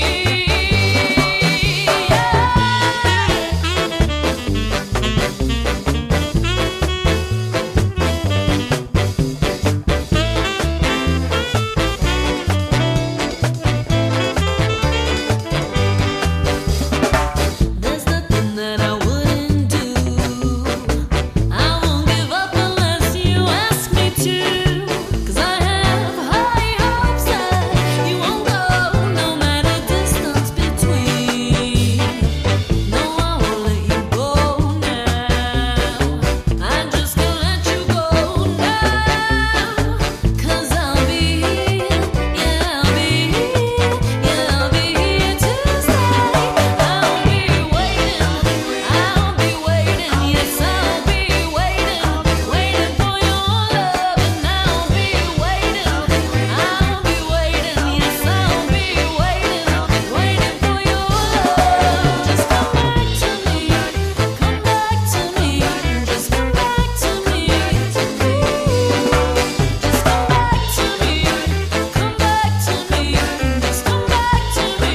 There's nothing that I wouldn't do. I won't give up unless you ask me to. 'Cause I have high hopes that you won't go, no matter distance between. No, I won't let you go now. I just can't let you go now. 'Cause I'll be here, yeah, I'll be here to stay. I'll be waiting, yes, I'll be waiting for your love, and I'll be waiting, yes, I'll be waiting for your love. Just come back to me, just come back to me, just come back to me, come back to me, just come back to me.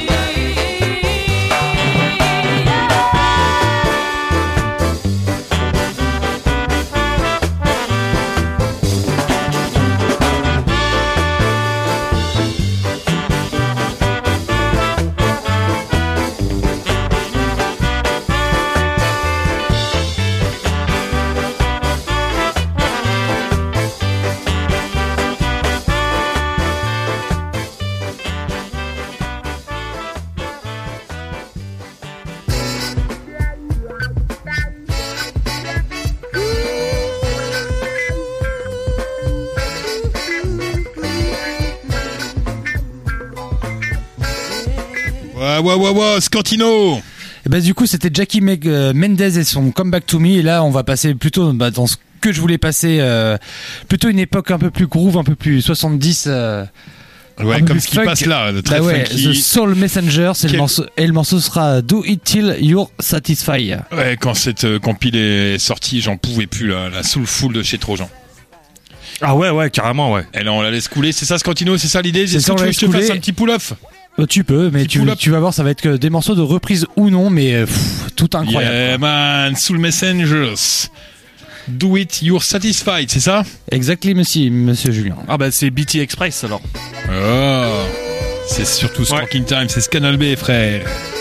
Scantino. Et bah, du coup, c'était Jackie Mendez et son Come Back to Me. Et là, on va passer plutôt dans ce que je voulais passer, plutôt une époque un peu plus groove, un peu plus 70. Ouais, comme ce qui passe là, très funky. The Soul Messenger, c'est le morceau, et le morceau sera Do It Till You're Satisfied. Ouais, quand cette compile est sortie, j'en pouvais plus, la Soulful de chez Trojan. Ah ouais, carrément, ouais. Et là, on la laisse couler, c'est ça, Scantino, c'est ça l'idée? C'est Est-ce ça, que on tu veux la que je te laisse fasse couler. un petit pull-off? Tu peux, mais tu vas voir, ça va être que des morceaux de reprise ou non, mais tout incroyable. Yeah, man, Soul Messengers. Do It You're Satisfied, c'est ça? Exactement, monsieur Julien. Ah bah c'est BT Express alors. Oh, c'est surtout Smoking Time, c'est Canal B, frère.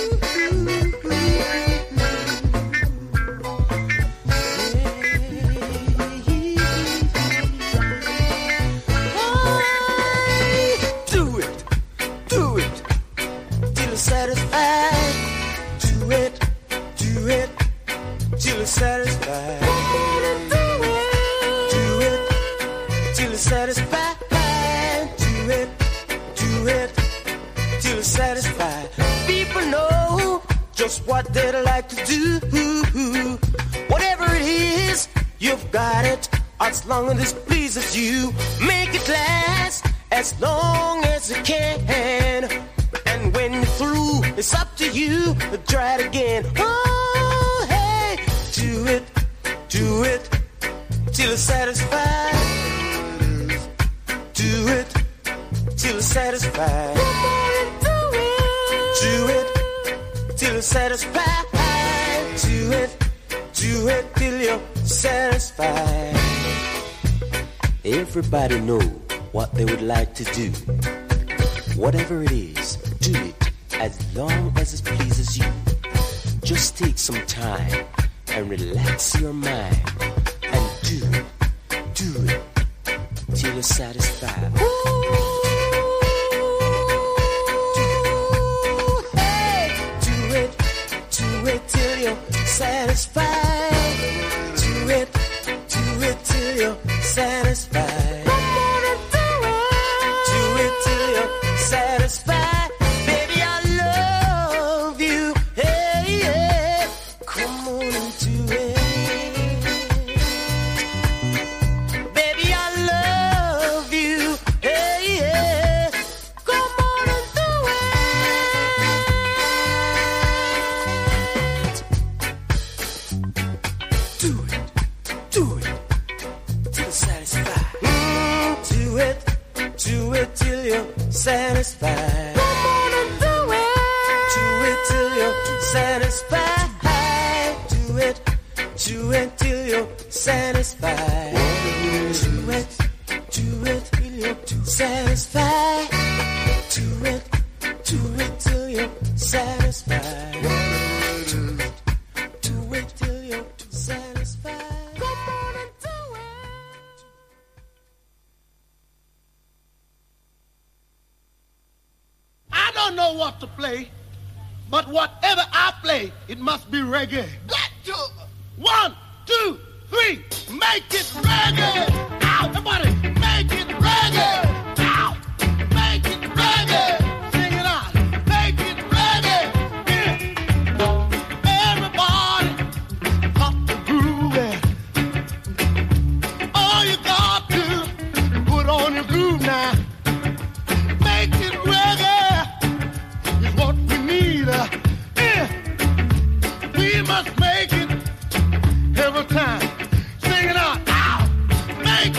Do it till you're satisfied. Do it till you're satisfied. Do it till you're satisfied. Do it till you're satisfied. People know just what they'd like to do. Whatever it is, you've got it. As long as this pleases you, make it last as long as it can. And when you're through, it's up to you. Try it again. Oh, hey, do it till you're satisfied. Do it till you're satisfied. Do it till you're satisfied. Do it till you're satisfied. Everybody know what they would like to do. Whatever it is, do it as long as it pleases you. Just take some time and relax your mind and do it till you're satisfied. Hey, do it till you're satisfied. Do it till you're satisfied. Do it till you're satisfied. Baby, I love you. Hey, yeah. Come on and do it. Baby, I love you. Hey, yeah. Come on and do it. Do it till you're satisfied. Do it till you're satisfied. Come on and do it till you're satisfied. Do it till you're satisfied. Do it till you're satisfied. Do it till you're satisfied. Do it till you're satisfied. Come on and do it. I don't know what to play, but whatever I play, it must be reggae. Got to. 1, 2, 3, make it reggae. Ow, everybody, make it reggae. Ow, make it reggae. Sing it out, make it reggae. Yeah. Everybody, pop the groove. All you got to put on your groove now. Make it reggae is what we need. Yeah. We must make it every time. Sing it out. Ow. Make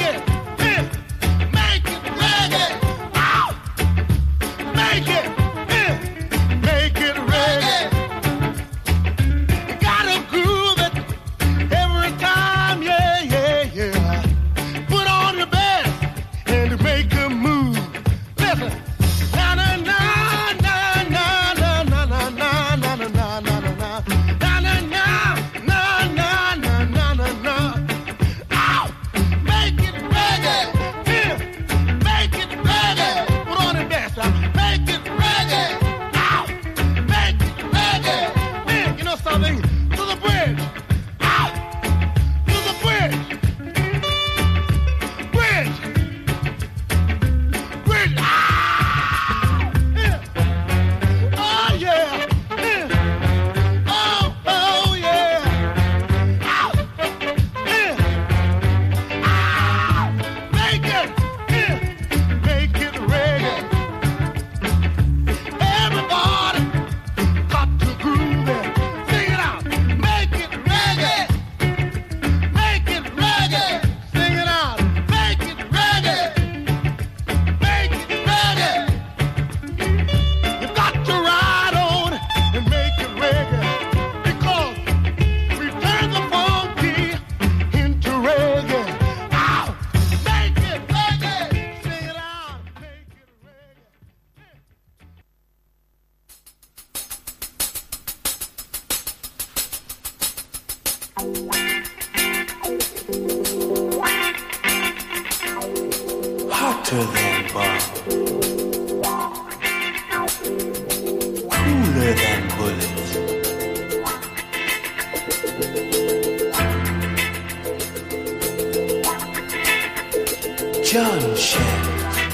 hotter than bomb, cooler than bullets. John Shannon.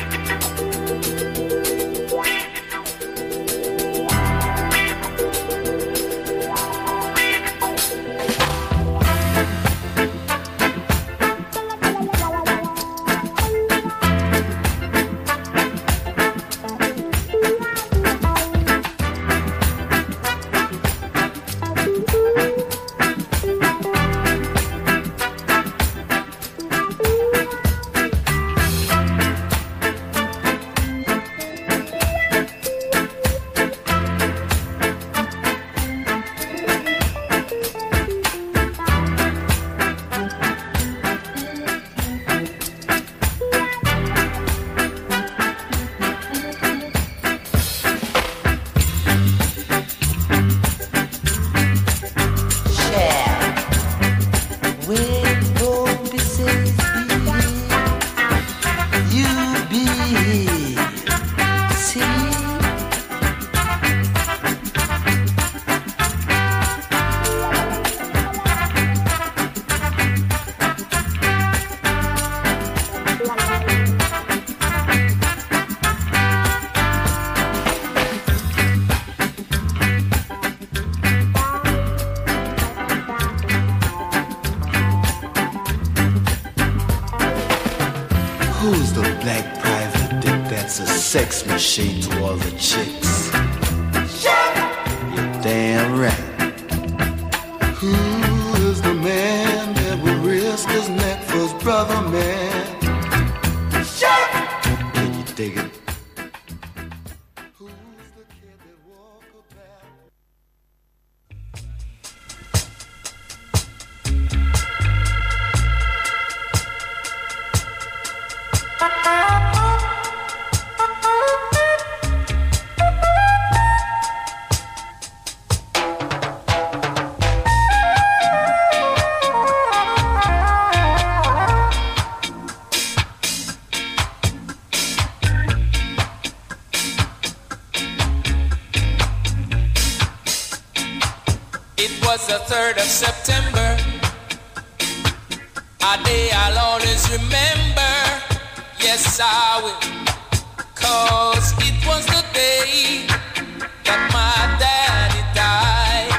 Who's the black private dick that's a sex machine to all the chicks? You're damn right. Who is the man that would risk his neck for his brother, man? Can you dig it? Who's the kid that walk about? It was the 3rd of September, a day I'll always remember. Yes, I will, 'cause it was the day that my daddy died.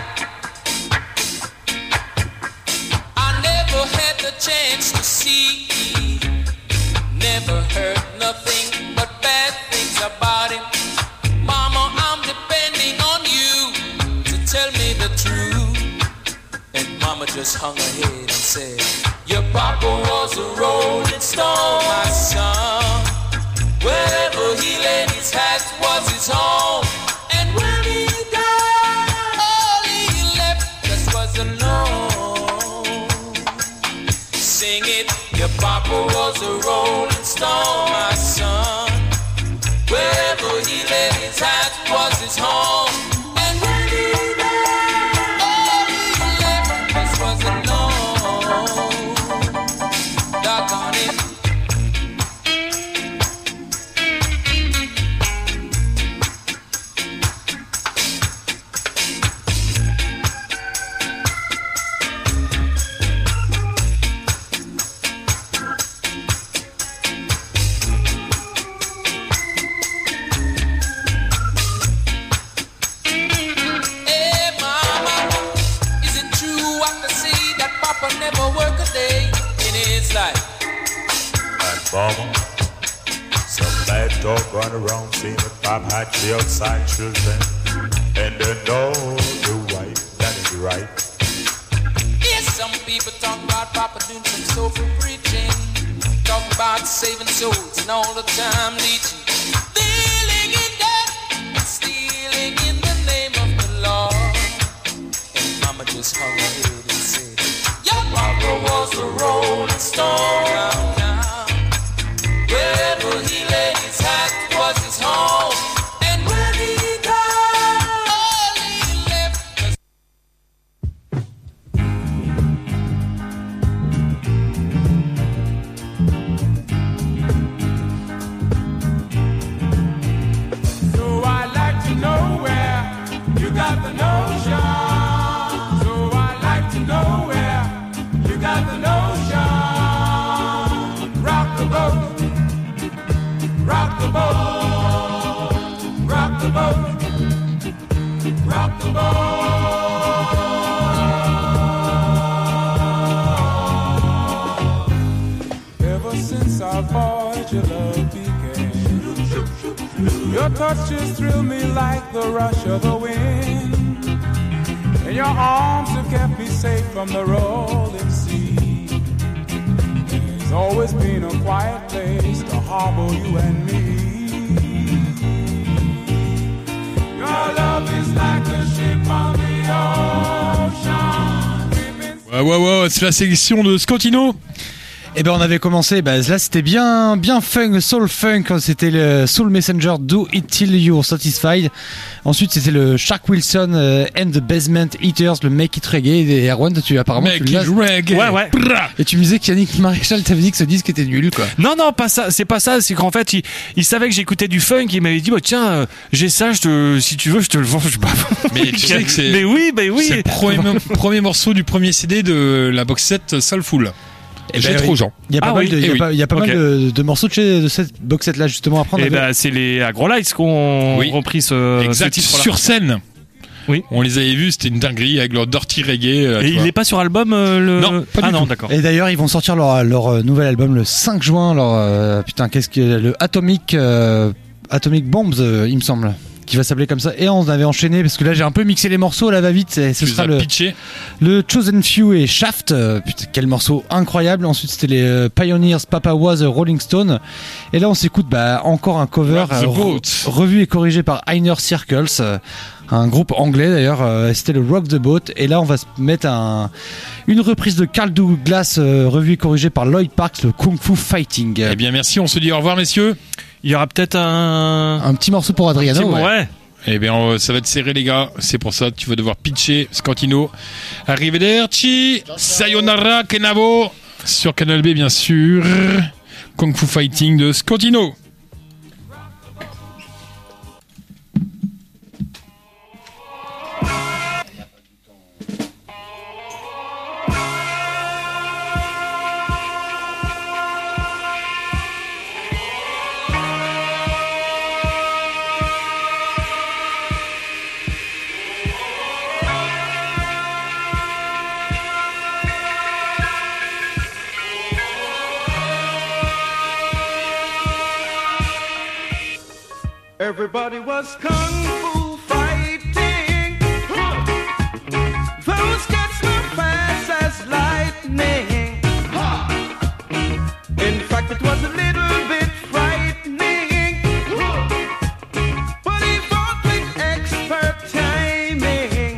I never had the chance to see, never heard nothing but bad things about him. Mama, I'm depending on you to tell me the truth. And Mama just hung her head and said, your papa was a rolling stone, my son. Wherever he laid his hat was his home. And when he died, all he left us was alone. Sing it, your papa was a rolling stone, my son. Wherever he laid his hat was his home. And when he died, all he left us was alone. Doggone it. Hey mama, is it true what they say that Papa never work a day in his life? And mama, some bad dog run around saying that Pop had the outside children, and they know the right that is right. Yes, some people talk about Papa doing some soulful preaching, talk about saving souls and all the time leeching, dealing in debt, stealing in the name of the Lord. And Mama just hung her head and said, your Papa was a rolling stone. Now, wherever he laid his hat was his home. And when he died, all he left was since our voyage of love began. Your touch just thrilled me like the rush of the wind, and your arms have kept me safe from the rolling sea. There's always been a quiet place to harbor you and me. Your love is like a ship on the ocean. Ouais, c'est la sélection de Scotino. Eh ben on avait commencé, là c'était bien funk, soul funk, c'était le Soul Messenger Do It Till You're Satisfied. Ensuite c'était le Shark Wilson and the Basement Eaters, le Make It Reggae. Et Erwan, tu apparemment Make tu It Reggae. Ouais. Et tu me disais qu'Yannick Maréchal t'avait dit que ce disque était nul, quoi. Non, pas ça. C'est pas ça. C'est qu'en fait, il savait que j'écoutais du funk. Il m'avait dit, tiens, j'ai ça. Si tu veux, je te le vends. Mais tu sais que c'est. Mais oui. C'est le premier morceau du premier CD de la box set Soulful. J'ai trop Jean. Il y a pas mal de morceaux de cette box set là justement à prendre. C'est les Agrolites qui ont repris ce titre-là. Sur scène. Oui. On les avait vus, c'était une dinguerie avec leur dirty reggae. Et il n'est pas sur album Non, pas du tout. D'accord. Et d'ailleurs, ils vont sortir leur nouvel album le 5 juin. Le Atomic Bombs, il me semble, qui va s'appeler comme ça. Et on avait enchaîné parce que là j'ai un peu mixé les morceaux là va vite. Ce sera le Chosen Few et Shaft. Putain, quel morceau incroyable. Ensuite c'était les Pioneers, Papa Was, Rolling Stone. Et là on s'écoute encore un cover revu et corrigé par Inner Circles, un groupe anglais d'ailleurs. C'était le Rock the Boat. Et là on va se mettre une reprise de Carl Douglas revue et corrigée par Lloyd Parks, le Kung Fu Fighting. Eh bien merci, on se dit au revoir messieurs. Il y aura peut-être un petit morceau pour Adriano. Ouais. Eh bien, ça va être serré, les gars. C'est pour ça que tu vas devoir pitcher Scantino. Arrivederci. Sayonara Kenavo. Sur Canal B, bien sûr. Kung Fu Fighting de Scantino. Everybody was kung fu fighting. Those cats were fast as lightning. In fact, it was a little bit frightening. But he fought with expert timing.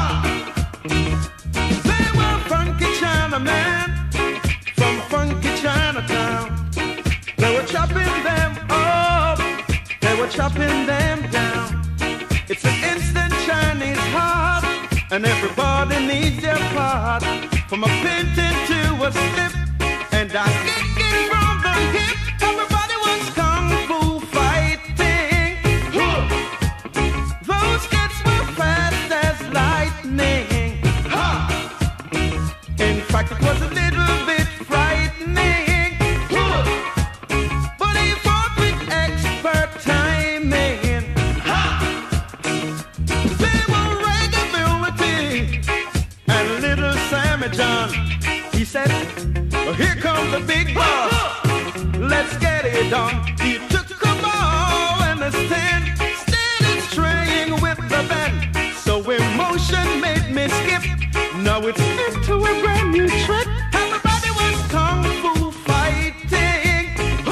They were funky Chinamen from funky Chinatown. They were chopping them up. They were chopping them down. It's an instant Chinese heart, and everybody needs their part. From a painting to a slip, and I kick it from the hip. Everybody was kung fu fighting. Those kids were fast as lightning. In fact, it was a little bit frightening. But he fought with expert timing. They were regability and little Sammy John. He said, here comes the big boss. Let's get it done. He took a ball and a stand, steady straying with the band. So emotion made me skip. Now it's into a brand new trick. Everybody was kung fu fighting.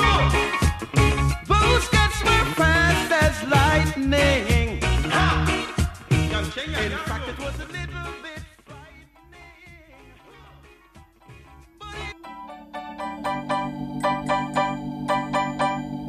Those cats were fast as lightning. In fact, it was a little bit frightening.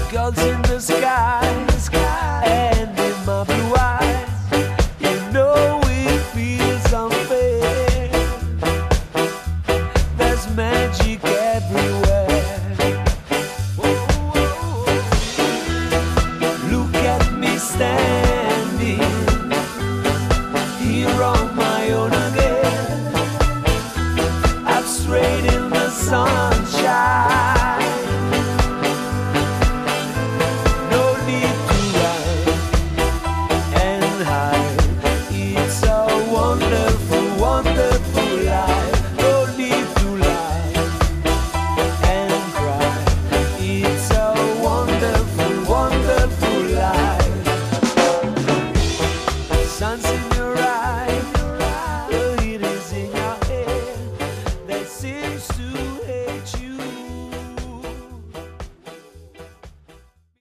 girls in the sky, and in my blue eyes, you know it feels unfair. There's magic everywhere. Look at me standing here on my own again. I've strayed in the sun.